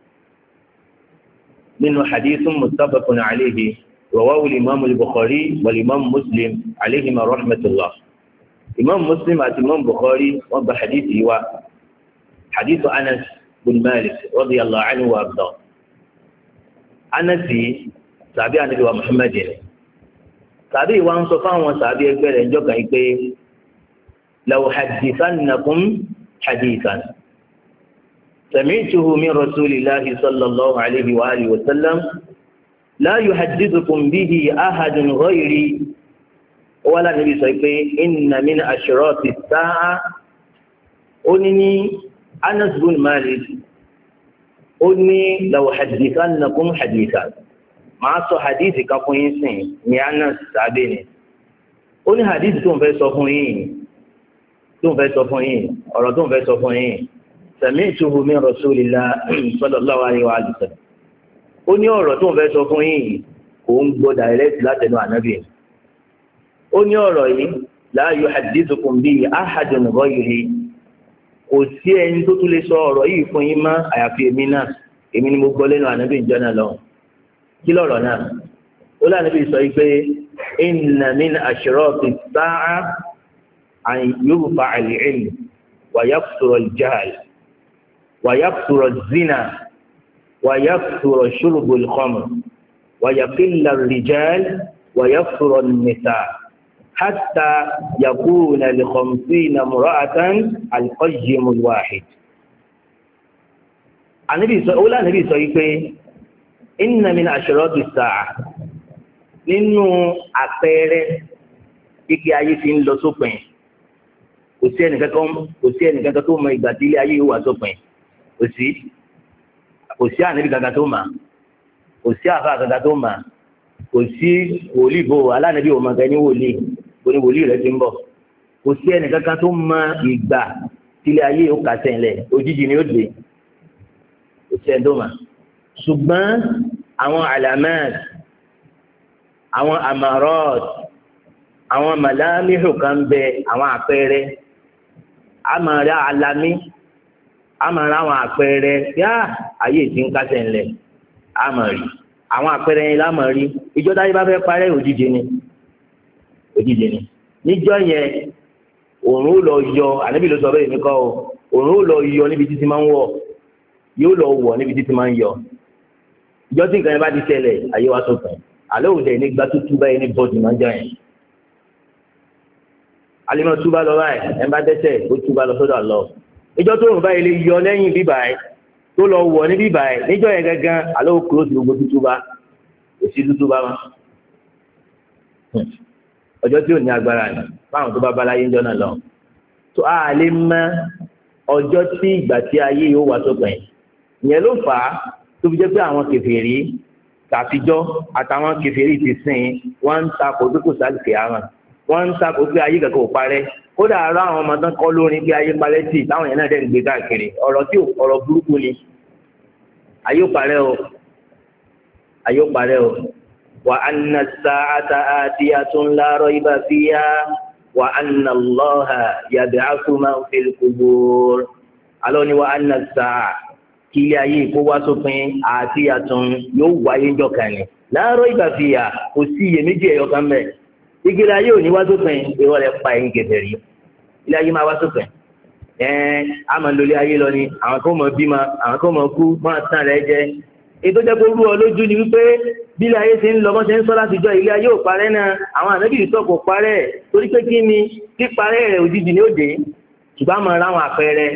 nínú hadithun muttafaqun alayhi rawahu al-imam al-Bukhari wal-imam Muslim alayhima rahmatullah imam Muslim àti imam Bukhari wọ́n gba hadith yìí wá hadith Anas bin Malik radiyallahu anhu wa arda Anas yìí sàbí ànábì wa Muhammad yẹn sàbí wa ń sọ fáwọn sàbí ẹgbẹ́ rẹ̀ ńjọ́ kan yìí pé law hadithannakum hadithan sami'tuhu min rasulillahi sallallahu alayhi wa alihi wa sallam la yuhaddithukum bihi ahadun ghayri wala níbi sọ pé inna min ashrati as-sa'a ó ní ní Anas bin Malik ó ní law hadithannakum hadithan máa sọ hadith kan fún yín sìn ní Anas sábẹ́ ni ó ní hadith tó ń fẹ́ sọ fún yín tó ń fẹ́ sọ fún yín ọ̀rọ̀ tó ń fẹ́ sọ fún yín sami'tuhu min rasulillah sallallahu alaihi wa sallam ó ní ọ̀rọ̀ tó ń fẹ́ sọ fún yín kò ń gbọ́ direct látẹnu ànábì ó ní ọ̀rọ̀ yìí la yuhaddithukum bihi ahadun ghayri kò sí ẹni tó tún lè sọ ọ̀rọ̀ yìí fún yín mọ́ àyàfi èmi náà èmi ni mo gbọ́ lẹ́nu ànábì ìjọ náà lọ kí lọ́rọ̀ náà ó lànà bí sọ pé inna min ashrati as-sa'a an yurfa al-ilm wa yakthura al-jahl wa yakthura az-zina wa yakthura shurbu al-khamr wa yaqilla ar-rijal wa yakthura an-nisa' hatta yakuna li khamsina imra'atan al-qayyim al-wahid. ànábì sọ ó lànà bí sọ pé inna min ashrati as-sa'a nínú àpẹẹrẹ kíkí ayé ti ń lọ sópin kò sí ẹnìkankan kò sí ẹnìkankan tó mọ ìgbà tí ilé ayé yóò wà sópin kò sí kò sí ànábì kankan tó mà kò sí àfáà kankan tó mà kò sí wòlíì bò alánàbí òun màkà ní wòlíì kò ní wòlíì rẹ ti ń bọ̀ kò sí ẹnìkankan tó mọ ìgbà tí ilé ayé yóò kà sẹ́ńlẹ̀ òjijì ni ó dé kò sí ẹni tó mà ṣùgbọ́n àwọn alamat àwọn amarot àwọn malamihu kan bẹ àwọn àpẹẹrẹ amara alami amara àwọn àpẹẹrẹ yá ayé tí ń kásẹ̀ ńlẹ̀ amari àwọn àpẹẹrẹ yẹn lámàrí ìjọba yìí bá fẹ́ parẹ́ òjijì ni òjijì ni níjọ́ yẹn òòrùn ó lọ yọ ànábì ló sọ bẹ́ẹ̀ mi kọ́ o òòrùn ó lọ yọ níbi títí máa ń wọ̀ yóò lọ wọ̀ níbi títí máa ń yọ ìjọ tí nǹkan yẹn bá ti ṣẹlẹ̀ ayé wa tó kàn àlẹ́ òde ní gba tútú báyìí ní bọ́ọ̀dù máa ń jọ yẹn alimọ̀ túbá lọ báyìí ẹ̀ ń bá dẹ́ṣẹ̀ ó túbá lọ sọ́dọ̀ lọ ìjọ tó ń báyìí lè yọ lẹ́yìn bíbà ẹ̀ tó lọ wọ̀ ní bíbà ẹ̀ níjọ́ yẹn gangan àlẹ́ ò kúrò sí gbogbo tútú bá kò sí tútú bá wọn ọjọ́ tí ò ní agbára ni fáwọn tó bá bá láyé ńjọ́ náà lọ tó a lè mọ ọjọ́ tí ìgbà tí ayé yóò wá sópin ìyẹn ló fà á tó fi jẹ́ pé àwọn kèfèrí tàtijọ́ àtàwọn kèfèrí ti sìn wọ́n ń takò pé kò sáré kìámà wọ́n ń takò pé ayé kankan ò parẹ́ kódà ara àwọn ọmọ tán kọ́ lórin pé ayé parẹ́ tì táwọn yẹn náà dẹ́nu gbé káàkiri ọ̀rọ̀ tí ọ̀rọ̀ burúkú ni ayé ò parẹ́ o ayé ò parẹ́ o wa anna as-sa'ata atiyatun la rayba fiha wa anna Allaha yab'athu man fil qubur alọ́ ni wa anna as-sa'a kí ilé ayé kó wá sópin àti àtún yóò wáyé ńjọ́ kan ni láàárọ̀ ìgbà fìyà kò sí iyèméjì ẹ̀yọ kan bẹ́ẹ̀ ìgbélé ayé ò ní wá sópin irọ́ rẹ̀ pa ẹ̀yìn kẹfẹ́rì ilé ayé máa wá sópin ẹ̀ẹ́n a máa lólé ayé lọ ni àwọn kan mọ̀ bímọ àwọn kan mọ̀ kú máa tán rẹ̀ jẹ ètò jẹ́ kó rú ọ lójú ni wípé bí ilé ayé ti ń lọ bọ́ ṣe ń sọ láti jọ ilé ayé ò parẹ́ náà àwọn ànábì ìtọ́ kò parẹ́ torí pé kí ni píparẹ́ rẹ̀ òjijì ni ó dé ṣùgbọ́n àmọ́ ra àwọn àpẹẹrẹ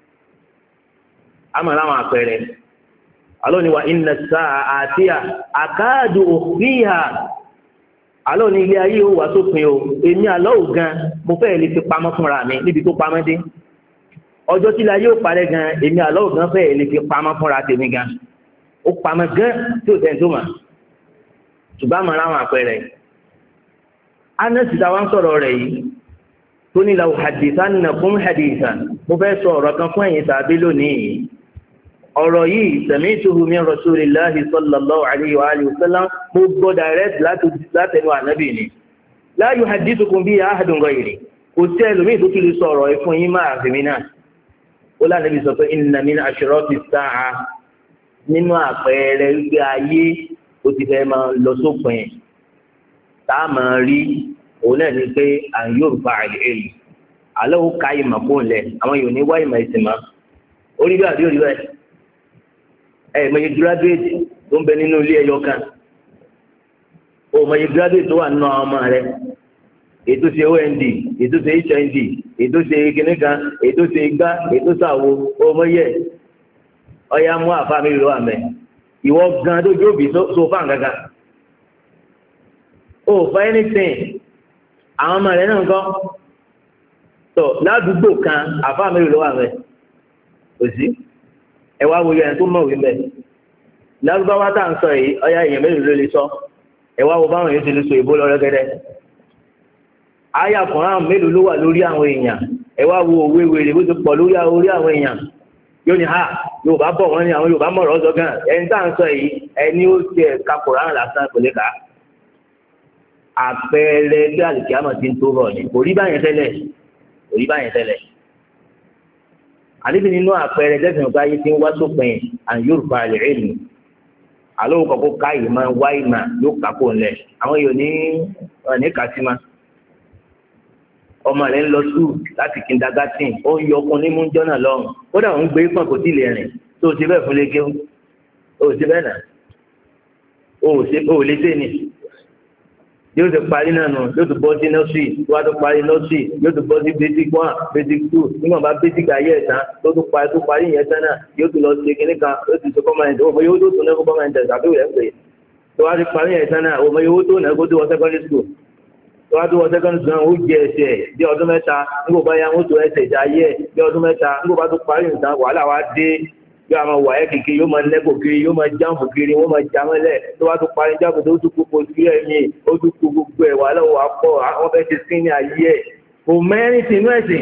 àmọ́ láwọn àpẹẹrẹ alọ́ ni wa inna as-sa'a atiya akadu ukhfiha alọ́ ni ilé ayé ó wà sópin o èmi àlọ́ ò gan mo fẹ́ lè fi pamọ́ fúnra mi níbi tó pamọ́ dé ọjọ́ tí ilé ayé ó parẹ́ gan èmi àlọ́ ò gan fẹ́ lè fi pamọ́ fúnra tèmi gan ó pamọ́ gan tí ò tẹ̀ tó mà ṣùgbọ́n àmọ́ láwọn àpẹẹrẹ anẹ́sì táwọn ń sọ̀rọ̀ rẹ̀ yìí tó ní law hadithannakum hadithan mo fẹ́ sọ ọ̀rọ̀ kan fún ẹ̀yin tàbí lónìí ọ̀rọ̀ yìí sami'tuhu min rasulillahi sallallahu alayhi wa alihi wa sallam mo gbọ́ direct látẹnu ànábì ni la yuhaddithukum bihi ahadun ghayri kò sí ẹlòmíì tó tún lè sọ ọ̀rọ̀ fún yín máa fi mí náà ó lánàbì sọ pé inna min ashrati as-sa'a nínú àpẹẹrẹ wípé ayé ó ti fẹ́ máa lọ sópin tá a máa rí òun náà ni pé à ń yóò fa al-ilm àlọ́ ó ka ìmọ̀ kó lẹ̀ àwọn yòó ní wá ìmọ̀ ìsìn mọ́ orí bí àbí orí bẹ́ẹ̀ ẹ mọye graduate tó ń bẹ nínú ilé ẹyọ kan o mọye graduate tó wà nínú àwọn ọmọ rẹ ètò ṣe O N D ètò ṣe H N D ètò ṣe kíní kan ètò ṣe igbá ètò ṣàwo o mọye ọyá mú àfa mi lọ àmẹ ìwọ gan tó jóbi so fáwọn gangan o fa anything àwọn ọmọ rẹ náà ń kọ́ tó ládùúgbò kan àfa mi lọ àmẹ kò sí ẹ wá wo yẹn tó mọ̀ wí bẹ́ẹ̀ lárúbáwá tá à ń sọ yìí ọyá èèyàn mélòó ló lè sọ ẹ wá wo báwọn èèyàn ti lè sọ ìbò lọ́rẹ́gẹ́dẹ́ àyà kùnrán mélòó ló wà lórí àwọn èèyàn ẹ wá wo òwe wèrè bó ti pọ̀ lórí orí àwọn èèyàn yóò ní ha yorùbá bọ̀ wọ́n ní àwọn yorùbá mọ̀rọ̀ ọ̀sọ̀ gan ẹni tá à ń sọ yìí ẹni ó ti ẹ̀ ka kùnrán lásán kò lè kà á àpẹẹrẹ bí àlùkìyámọ̀ ti ń tó bọ̀ ni kò rí báyẹn tẹ́lẹ̀ kò rí báyẹn tẹ́lẹ̀ àníbi nínú àpẹẹrẹ tẹsán ọgbà yìí ti ń wá sópin and yorùbá àlẹ ìlú àlọ́ kọ̀ọ̀kọ́ ká ìmọ̀ wá ìmọ̀ yóò kápò ńlẹ̀ àwọn yóò ní ní kàtìmá ọmọ rẹ̀ ń lọ sùúrù láti kindergarten ó ń yọkun ní múnjọ́nà lọ́rùn kódà òun gbé pọ̀ kò tí ì lè rìn tó o ṣe bẹ́ẹ̀ fún lékeu o ò ṣe bẹ́ẹ̀ náà o ò ṣe o ò lè ṣe ni yóò ti parí náà nù yóò ti bọ́ sí nọ́ọ̀sì tó wá tó parí nọ́ọ̀sì yóò ti bọ́ sí basic one basic two nígbà bá basic ayé ẹ̀ tán tó tó parí tó parí yẹn tán náà yóò ti lọ sí kinní kan yóò ti ṣe permanent òmò yóò tó tún náà fún permanent tàbí ìwé pè tó wá ti parí yẹn tán náà òmò yóò tó náà kó tó wọ secondary school tó wá tó wọ secondary school náà ó jẹ ẹsẹ̀ bí ọdún mẹ́ta nígbà bá yá wọ́n tó ẹsẹ̀ ìjà ayé ẹ̀ bí ọdún mẹ́ta nígbà bá tó parí nǹkan wàhálà wá dé yóò máa wà ẹ́ kìkì yóò máa lẹ́kọ̀ọ́ kiri yóò máa jáàmù kiri wọ́n máa jámẹ́lẹ̀ tó wá tó parí jáàmù tó tún kókó sí ẹ̀mí ó tún kó gbogbo ẹ̀ wà lọ́wọ́ àpọ̀ àwọn fẹ́ẹ́ ti sín ní ayé ẹ̀ kò mẹ́rin sí inú ẹ̀sìn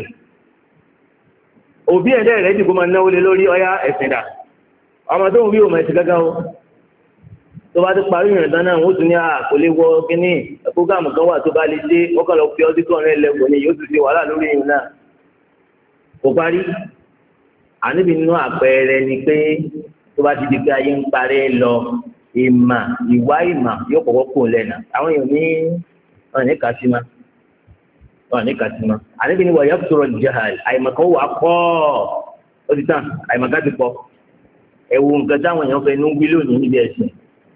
òbí ẹ̀dẹ́ rẹ̀ jù kó máa náwó lé lórí ọyá ẹ̀sìn dà ọmọ tó ń wí òmò ẹ̀sìn gángan o tó bá tó parí ìrìn tán náà wọ́n tún ní kò lè wọ kínní fúgàmù kan wà tó bá lè ṣe ó kàn lọ fi ọdún kan rẹ̀ lẹ́kọ̀ọ́ ni yóò tún ṣe wàhálà lórí ìrìn náà kò parí àníbi nínú àpẹẹrẹ ni pé tó bá ti di pé ayé ń parẹ́ lọ ìmà ìwá ìmà yóò kọ́kọ́ kó lẹ́nà àwọn èèyàn ní ọ̀nà ní kàtìmá ọ̀nà ní kàtìmá àníbi ni wà yẹ kúrò jahal àìmọ̀kan wà pọ̀ ó ti tàn àìmọ̀kan ti pọ̀ ẹ̀wù nǹkan táwọn èèyàn fẹ́ ní wí lónìí níbi ẹ̀sìn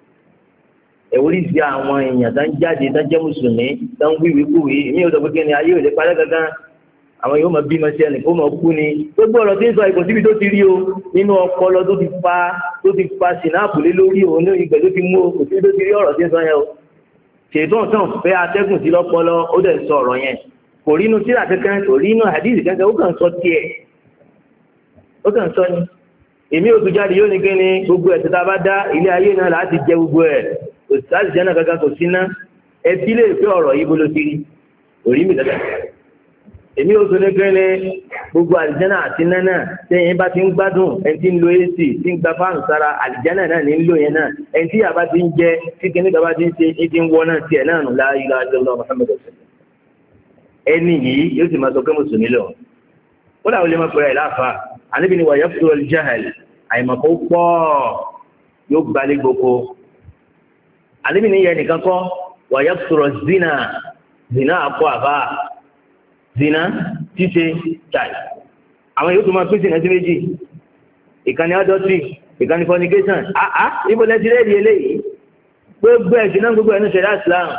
ẹ̀wù rí sí àwọn èèyàn tó ń jáde tó ń jẹ́ mùsùlùmí tó ń wíwí kúwì èmi ò sọ pé kí ni ayé ò lè parẹ́ gangan àwọn yóò máa bímọ sí ẹnì kó máa kú ni gbogbo ọ̀rọ̀ tí ń sọ ìbò síbi tó ti rí o nínú ọpọlọ tó ti fa tó ti fa sinapu lé lórí òun ní ìgbẹ́ tó ti mú o kò síbi tó ti rí ọ̀rọ̀ tí ń sọ yẹn o ṣètò ọ̀sán fẹ́ atẹ́gùn sí lọ́pọlọ ó dẹ̀ sọ ọ̀rọ̀ yẹn kò rí inú síra kankan kò rí inú hadith kankan ó kàn sọ tiẹ̀ ó kàn sọ ni èmi ò tún jáde yóò ní kí ni gbogbo ẹ̀ tó ta bá dá ilé ayé náà láti jẹ gbogbo ẹ̀ kò sí láti jẹ́ náà kankan kò sí ná ẹ bí lè fẹ́ ọ̀rọ̀ yìí bó ló ti rí kò rí mi kankan èmi ò tún ní kí ni gbogbo àlìjánà àti nánà tẹ́yìn bá ti ń gbádùn ẹni tí ń lo ac tí ń gba fáànù sára àlìjánà náà ní ń lò yẹn náà ẹni tí yàrá ti ń jẹ tí kìíní bàbá ti ń ṣe é ti ń wọ náà tiẹ̀ náà nù la ilaha illallah Muhammadu ẹni yìí yóò sì máa sọ pé mùsùlùmí lọ ó dàwọn lè máa pẹ̀lú ẹ̀ láàfà àníbi ni wàá yẹ́pùtù al-jahl àìmọ̀kó pọ̀ yóò gbalẹ̀ gboko àníbi ni yẹn nìkan kọ́ wàá yẹ́pùtù zina zina àpò àbá zina ṣíṣe chai àwọn yóò tún máa pín zina sí méjì ìkànnì adultery ìkànnì fornication àá níbo lẹ́tí rẹ́ẹ̀dì eléyìí gbogbo ẹ̀sìn náà gbogbo ẹ̀nu ṣẹ̀dá Islam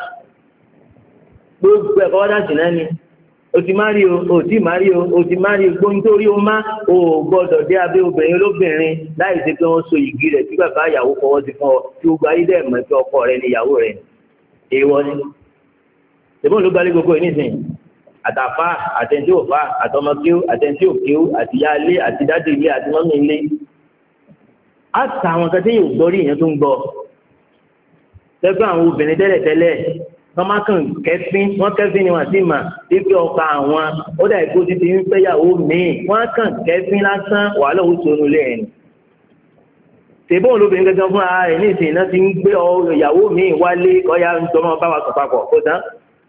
gbogbo ẹ̀kọ́ wọ́n zina ni o ti máa rí o o ti máa rí o o ti máa rí o gbóhùn tó rí o má o gbọ́dọ̀ dé abẹ́ obìnrin olóbìnrin láì ṣe pé wọ́n so ìgì rẹ̀ tí bàbá ìyàwó fọwọ́ sí fún ọ tí gbogbo ayé dẹ̀ mọ̀ pé ọkọ rẹ ni ìyàwó rẹ èèwọ̀ ni ṣùgbọ́n ló gbalẹ̀ gbogbo yìí nísìnyí àtàfà àtẹ̀ntí òfà àtọmọkéw àtẹ̀ntí òkéw àtìyálé àtìdáde ilé àti mọ́mí ilé àtà àwọn kan tí yóò gbọ́ rí ìyẹn tó ń gbọ́ tẹ́gbẹ́ àwọn obìnrin tẹ́lẹ̀tẹ́lẹ̀ wọ́n máa kàn kẹ́fín wọ́n kẹ́fín ni wọ́n sì mà wípé ọkọ àwọn ó dà ìkó títí ń fẹ́yàwó míì wọ́n kàn kẹ́fín lásán wàhálà ó sọnù lẹ́yìn tèbọn olóbìnrin gẹ́gẹ́ fún ara rẹ̀ ní ìsìn náà ti ń gbé ìyàwó míì wálé ọ̀yà ń tọmọ bá wa sọ papọ̀ kó tán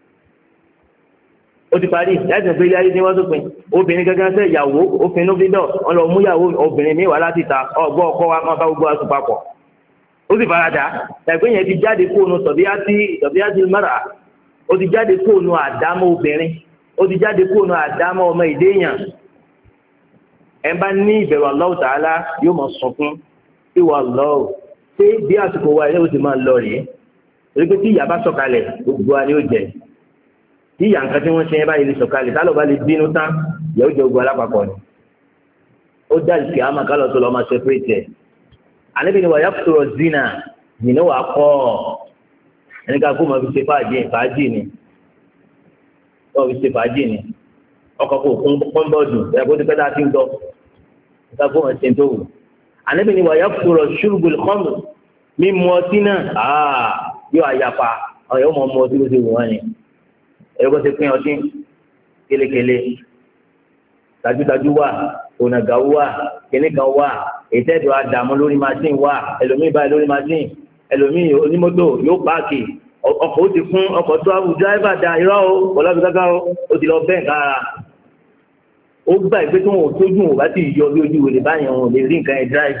ó ti parí láti sọ pé ilé ayé tí wọ́n tó pin obìnrin gẹ́gẹ́ sẹ́ ìyàwó òfin ló fi dọ̀ wọ́n lọ mú ìyàwó obìnrin míì wá láti ta ọgbọ́n ọkọ wa máa bá gbogbo wa sọ papọ̀ ó sì farada ẹgbẹ́ yẹn ti jáde fóònù tọ̀bíyàtì tọ̀bíyàtì mara ó ti jáde fóònù àdámọ́ obìnrin ó ti jáde fóònù àdámọ́ ọmọ ìdéyàn ẹ bá ní ìbẹ̀rù Allah Ta'ala yóò mọ̀ sọ fún ìwà Allah ṣé bí àsìkò wa yóò ti máa lọ rèé torí pé tí ìyá bá sọ̀kalẹ̀ gbogbo wa ni ó jẹ tí ìyá nǹkan tí wọ́n ṣe yẹn báyìí lè sọ̀kalẹ̀ tá ló bá lè bínú tán ìyá ó jẹ gbogbo alápapọ̀ ni ó dá ìsì àmà kálọ̀ tó lọ́ máa separate ẹ̀ àníbi ni wàá yàtọ̀ zina zina wà kọ́ ẹni ká kó ma fi ṣe fàájì fàájì ni wọ́n fi ṣe fàájì ni ọkọ̀ kò kún pọ́ńbọ́ọ̀dù ẹ̀ kó ti pẹ́ tá a ti ń dọ́ ká kó ma ṣe tó wù àníbi ni wàá yàtọ̀ ṣùgbọ́n kọ́mù mímu ọtí náà aa yóò àyàfà ọ̀yọ́ mọ̀ ọmọ ọtí ló ṣe wù wọ́n ni ẹ̀ kó ti pín ọtí kélekèle dájúdájú wà ònàgà wà kìnìkan wà ètẹ́dọ̀ àdàmú lórí machine wà ẹlòmíì báyìí lórí machine ẹlòmíì onímọ́tò yóò páàkì ọkọ̀ ó ti fún ọkọ̀ tó àwọn dráìvà da irọ́ o ọlọ́bì gángan o ó ti lọ bẹ́ẹ̀ kára ó gbà pé tí wọn ò tójú wọn bá ti yọ bí ojú wòlé báyìí wọn ò lè rí nǹkan ẹ̀ drive.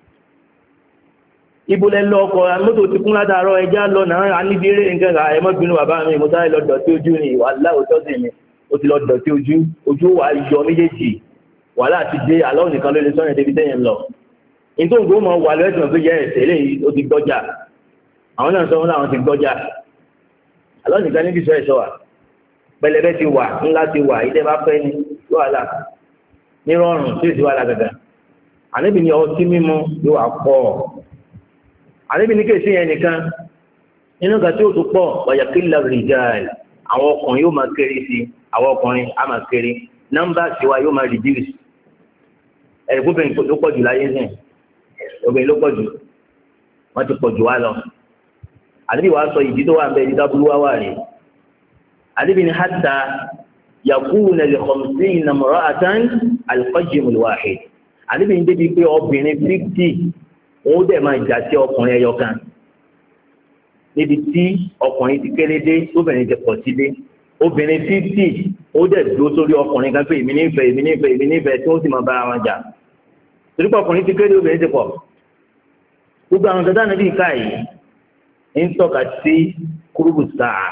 ibo lẹ lọ ọkọ̀ mọ́tò ti kún látàárọ̀ ẹja lọ náà aníbíré nǹkan ká ẹ mọ́bìnrin bàbá mi mo sáré lọ dọ̀tí ojú ni wàhálà òótọ́ sí mi ó ti lọ dọ̀tí ojú ojú wà á yọ méjèèjì wàhálà ti dé àlọ́ nìkan ló lè sọ́yìn débi tẹ́yìn lọ. nítorí òǹgbò mọ wà lẹ́sìn pé yẹ ẹsẹ̀ eléyìí ó ti gbọ́jà àwọn náà sọ wọn làwọn ti gbọ́jà àlọ́ nìkan níbi sọ ẹ̀ṣọ́ wa pẹlẹbẹ ti wà ńlá ti wà ìdẹ bá fẹ́ ni wàhálà nírọ̀rùn tí ò sí wàhálà gàgà àníbi ni ọtí mímu yóò wà pọ̀ àníbi ní kéèsì yẹn nìkan nínú kan tí ó tún pọ̀ wàyàkìlá rìjáàl àwọn ọkùnrin yóò máa kéré sí àwọn ọkùnrin á máa kéré nọ́mbà tiwa yóò máa reduce ẹ̀ẹ́dẹ́gbẹ́bìnrin ló pọ̀ jù láyé sìn obìnrin ló pọ̀ jù wọ́n ti pọ̀ jù wá lọ àníbi wàá sọ ìdí tó wà ń bẹ ìdí dábúrú wá wà rè àníbi ni hàtà yakuna li khamsina imra'atan al-qajjim al-wahid àníbi ní débi pé obìnrin fifty òun dẹ̀ máa jà sí ọkùnrin ẹyọ kan níbi tí ọkùnrin ti kéré dé obìnrin ti pọ̀ sí dé obìnrin fifty ó dẹ̀ dúró sórí ọkùnrin kan pé èmi nífẹ̀ẹ́ èmi nífẹ̀ẹ́ èmi nífẹ̀ẹ́ tí wọ́n sì máa bára wọn jà torí pé ọkùnrin ti kéré obìnrin ti pọ̀ gbogbo àwọn dandan níbi ìka yìí ń tọ́ka sí kúrúbù sáà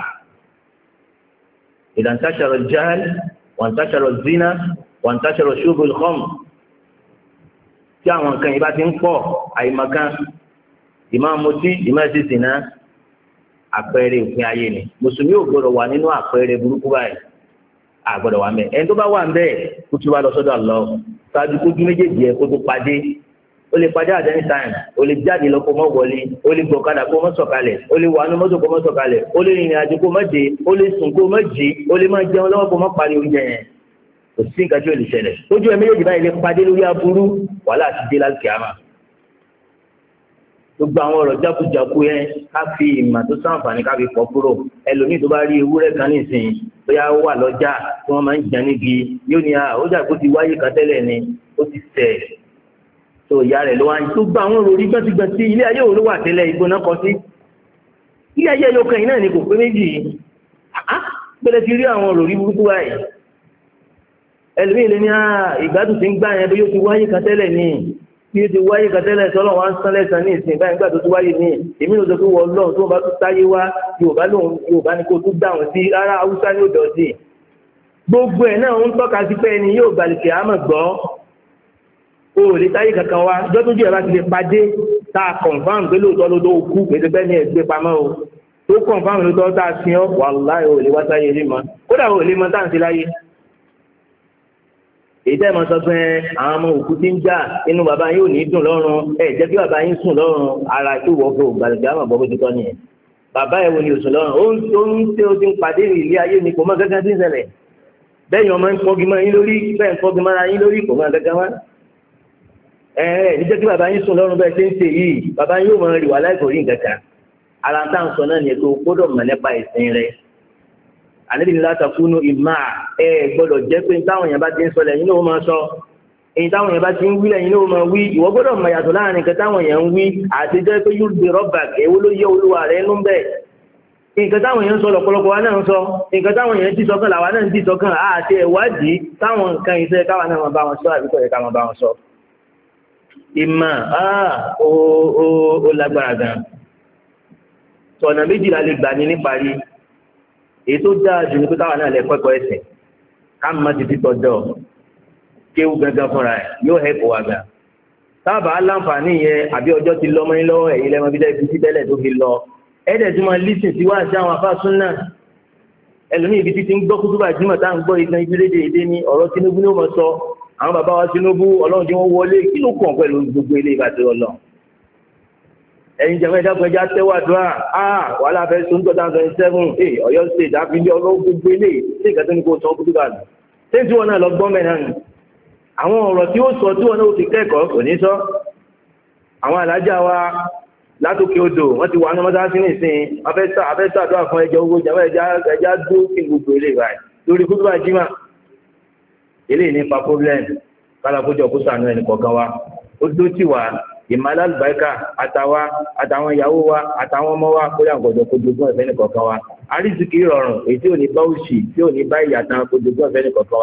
ìdàntàṣàrọ̀ jáàl wàntàṣàrọ̀ zina wàntàṣàrọ̀ ṣubul kham tí àwọn nǹkan yìí bá ti ń pọ̀ àìmọ̀kan ìmáàmùtí ìmáàsísì náà àpẹẹrẹ òfin ayé ni mùsùlùmí ò gbọdọ̀ wà nínú àpẹẹrẹ burúkú báyìí àgbọdọ̀ wà mẹ́ ẹni tó bá wà ń bẹ́ẹ̀ kó tí wàá lọ sọ́dọ̀ Allah ṣáájú kójú méjèèjì ẹ̀ kó tó padé ó lè padé at any time ó lè jáde lọ kó mọ́ wọlé ó lè gbọ̀kadà kó mọ́ sọ̀kalẹ̀ ó lè wà nínú mọ́tò kó mọ́ sọ̀kalẹ̀ ó lè rìnrìn àjò kó mọ́ dé ó lè sùn kó mọ́ jí ó lè máa jẹun lọ́wọ́ kó mọ́ parí oúnjẹ yẹn kò sí nǹkan tí ó lè ṣẹlẹ̀ lójú ẹ̀ méjèèjì báyìí lè padé lórí aburú wàhálà ti dé láti kíámà gbogbo àwọn ọ̀rọ̀ jákujàku yẹn ká fi ìmọ̀ tó ṣàǹfààní ká fi pọ̀ kúrò ẹlòmíì tó bá rí ewúrẹ́ kan nísìnyí bóyá ó wà lọ́jà tí wọ́n máa ń jẹ níbi yóò ní ọjà tó ti wáyé kan tẹ́lẹ̀ ni ó ti tẹ̀ tó ìyá rẹ̀ ló wá ní tó gba àwọn òròrí gbọ́ntìgbọ́ntì ilé ayé òun ló wà tẹ́lẹ̀ ìgbóná kan sí ilé ayé ẹyọ kan yìí náà ni kò pé méjì gbọ́dọ̀ ti rí àwọn òròrí burúkú báyìí ẹlòmíì lè ní ìgbádùn ti ń gbà yẹn bí yóò ti wáyé kan tẹ́lẹ̀ ni bí ó ti wáyé kàtẹ́lẹ̀ tọ́lọ̀ wá ń sán lẹ́sàn ní ìsìn báyìí nígbà tó ti wáyé ní èmi ló sọ pé wọ́n lọ́n tó bá tún táyé wá yorùbá lòun yorùbá ní kó tún dáhùn sí rárá haúsá ní òdò sí gbogbo ẹ̀ náà ń tọ́ka sí pé ẹni yóò balùkẹ́ àmọ̀ gbọ́ o ò lè táyé kankan wá ìjọ tó jẹ́ ẹ̀ bá ti lè padé tá a kọ̀nfàm pé lóòótọ́ ló tó kú pèsè pé ní ẹgbẹ́ pamọ́ o tó kọ̀nfàm ló tọ́ tá a sin ọ́ wàláhì o ò lè wá táyé rí mọ́ kódà o ò lè mọ táǹsì láyé èyí tẹ́ ẹ máa sọ pé àwọn ọmọ òkú ti ń jà inú bàbá yín ò ní dùn lọ́rùn ẹ jẹ́ kí bàbá yín sùn lọ́rùn ara tó wọ́ fún ògbàlejò àmọ̀ bọ́ bó ti tọ́ nìyẹn bàbá ẹ̀ wo ni òsùn lọ́rùn ó ń tẹ́ ó ti ń pàdé ilé ayé ni kò mọ gángan tí ń ṣẹlẹ̀ bẹ́ẹ̀ yẹn ọmọ ń fọ́gi mọ́ yín lórí bẹ́ẹ̀ ń fọ́gi mọ́ra yín lórí kò mọ gángan wá ẹ ẹ ní jẹ́ kí bàbá yín sùn lọ́rùn bẹ́ẹ̀ ṣe ń ṣe yìí bàbá yín yóò mọ rí wà láì kò rí nǹkan kan ara ń tàn sọ náà ni ètò gbọ́dọ̀ mọ̀ nípa ìsìn rẹ̀ àníbi ní láti fúnú ìmá ẹ gbọ́dọ̀ jẹ́ pé táwọn èèyàn bá ti ń sọ lẹ́yìn náà ó máa sọ èyí táwọn èèyàn bá ti ń wí lẹ́yìn náà ó máa wí ìwọ gbọ́dọ̀ mọ̀ yàtọ̀ láàrin nǹkan táwọn èèyàn ń wí àti jẹ́ pé yóò di rọ́bà èwo ló yẹ olúwa rẹ̀ nú bẹ́ẹ̀ nǹkan táwọn èèyàn ń sọ lọ́pọ̀lọpọ̀ wa náà ń sọ nǹkan táwọn èèyàn ń dì sọ́kàn làwa náà ń dì sọ́kàn àti ẹ̀wádìí táwọn nǹkan iṣẹ́ káwa náà máa bá wọn sọ àbíkọ̀ yẹ ká máa bá wọn sọ. ìmọ̀ ó ó lágbára gan sọ̀nà méjìlá lè gbà ní níparí èyí tó dáa jù ní pé káwa náà lè kọ́kọ́ ẹ̀sìn ká má ti ti tọ́jọ́ kéwú gangan fúnra ẹ̀ yóò hẹ́pọ̀ wá gan. táàbà aláǹfààní yẹn àbí ọjọ́ ti lọ́mọ yín lọ́wọ́ ẹ̀yin lẹ́mọ bí dẹ́ fi tẹ́lẹ̀ tó fi lọ ẹ̀ẹ́dẹ̀ tí wọ́n lísìn sí wá sí àwọn afáàsún náà ẹlòmíì ibi títí ń gbọ́ kútúbà jímọ̀ tá à ń gbọ́ ìtàn ibi léde èdè ní ọ̀rọ̀ Tinubu ní ó mọ̀ sọ àwọn bàbá wa Tinubu ọlọ́run tí wọ́n wọlé kí ló kàn pẹ̀lú gbogbo ilé ìbàdí ọlọ́run ẹ̀yin jẹ̀mọ́ ìdákùnrin ẹja tẹ́wàdúrà ah wàhálà fẹ́ tó ń tọ́ dáhùn twenty seven ẹ̀ Ọ̀yọ́ state àfihàn ọlọ́run gbogbo ilé ṣé ìgbà tó ní kó sọ kútúbà nù ṣé tí wọn náà lọ gbọ́ mẹ́rin nù àwọn ọ̀rọ̀ tí ó sọ tí wọn náà ó fi kẹ́kọ̀ọ́ kò ní sọ àwọn alájà wa látòkè odò wọ́n ti wà ní mọ́sáàsì nìsín afẹ́sà àdúrà fún ẹjọ́ owó jẹ́mọ́ ẹja dó kí gbogbo ilé ìbáyìí lórí kútúbà jímà eléyìí nípa problem kálákójọ kó sànú ẹnì kọ̀ọ̀kan wa ó dó tì wá ìmọ̀lá àlùbáríkà àtàwa àtàwọn ìyàwó wa àtàwọn ọmọ wa kó yà gbọ̀dọ̀ kó jogún ẹ̀fẹ́ nìkọ̀ọ̀kan wa àrísìkì rọrùn èyí tí ò ní bá òṣì tí ò ní bá ìyàtàn kó jogún ẹ̀fẹ́ nìkọ̀ọ̀kan wa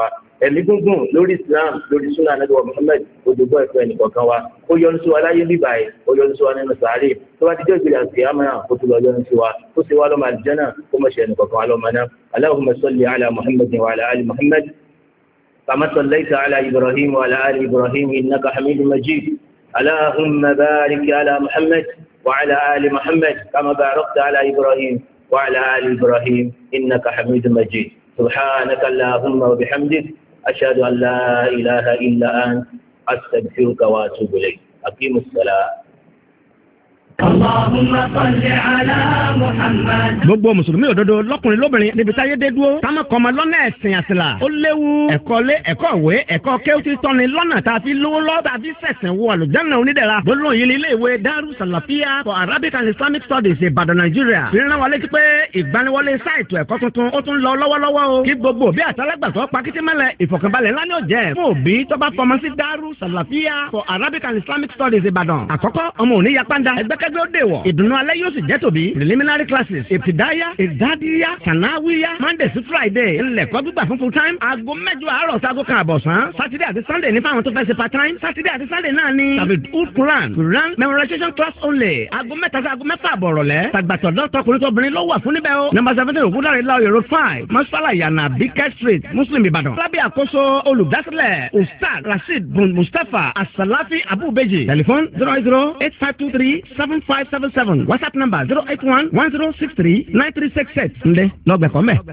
ẹ̀mí gúngùn lórí islam lórí sunnah Ànábì wa Muhammad ojúbọ ẹ̀fọ́ ẹnìkọ̀ọ̀kan wa ó yọ́nú sí wa láyé bíbá ẹ̀ ó yọ́nú sí wa nínú sàárè tó bá ti jẹ́ ìgbéra sí àmà kó tó lọ yọ́nú sí wa ó sì wá lọ́mọ àlùjánnà kó mọ̀ ṣe ẹnìkọ̀ọ̀kan wa lọ́mọ náà Allahumma salli ala Muhammadin wa ala ali Muhammad kama sallaita ala Ibrahim wa ala ali Ibrahim innaka Hamidum Majid Allahumma barik ala Muhammad wa ala ali Muhammad kama barakta ala Ibrahim wa ala ali Ibrahim innaka Hamidum Majid subhanaka Allahumma wa bihamdik أشهد أن لا إله إلا أنت أستغفرك وأتوب إليك أقيموا الصلاة. Allahumma salli ala Muhammad. Gbogbo mùsùlùmí òdodo lọ́kùnrin lóbìnrin níbi táyé dé dúró táwọn kọ́mọ lọ́nà ẹ̀sìn àṣìlá ó léwu ẹ̀kọ́ lé ẹ̀kọ́ ìwé ẹ̀kọ́ kéwùtì tọ́ni lọ́nà tá a fi lówó lọ́ tá a fi sẹ̀sìn wo àlùjáná onídẹ̀ra gbólóhùn yìí ní ilé ìwé Daru Salafia for Arabic and Islamic Studies Ìbàdàn Nàìjíríà ìrìnà wọlé ti pé ìgbaniwọlé sáìtù ẹ̀kọ́ tuntun ó tún lọ lọ́wọ́lọ́wọ́ o kí gbogbo bí àtàlẹ́gbàsọ́ pakitimẹ́lẹ̀ ìfọ̀kànbalẹ̀ ńlá ni ó jẹ́ fún òbí tó bá fọmọ sí Daru Salafia for Arabic and Islamic Studies Ìbàdàn àkọ́kọ́ ọmọ òní yapanda ẹgbẹ́kẹ́gbẹ́ ó dé wọ̀ ìdùnnú alẹ́ yóò sì jẹ́ tòbí preliminary classes ìtìdáyà ìdádíyà sànáwíyà monday sí friday ńlẹ̀kọ́ gbígbà fún full time aago mẹ́jọ àárọ̀ sago kan àbọ̀sán saturday àti sunday ní fáwọn tó fẹ́ ṣe part time saturday àti sunday náà ní tàbí old quran quran memorization class only aago mẹ́ta sí aago mẹ́fà àbọ̀rọ̀ lẹ̀ tàgbàtọ̀dọ̀ tọkùnrin tóbìnrin ló wà fún níbẹ̀ o number seventeen ògúndàrí láòyè road five masfala yana biket street muslim ìbàdàn lábẹ́ àkóso olùdásílẹ̀ ustaz rasheed bun mustapha asalafi abubeji telephone zero eight zero eight five two three seven five seven seven WhatsApp number zero eight one one zero six three nine three six eight ǹdẹ́ lọ́gbẹ̀kọ́ mẹ́.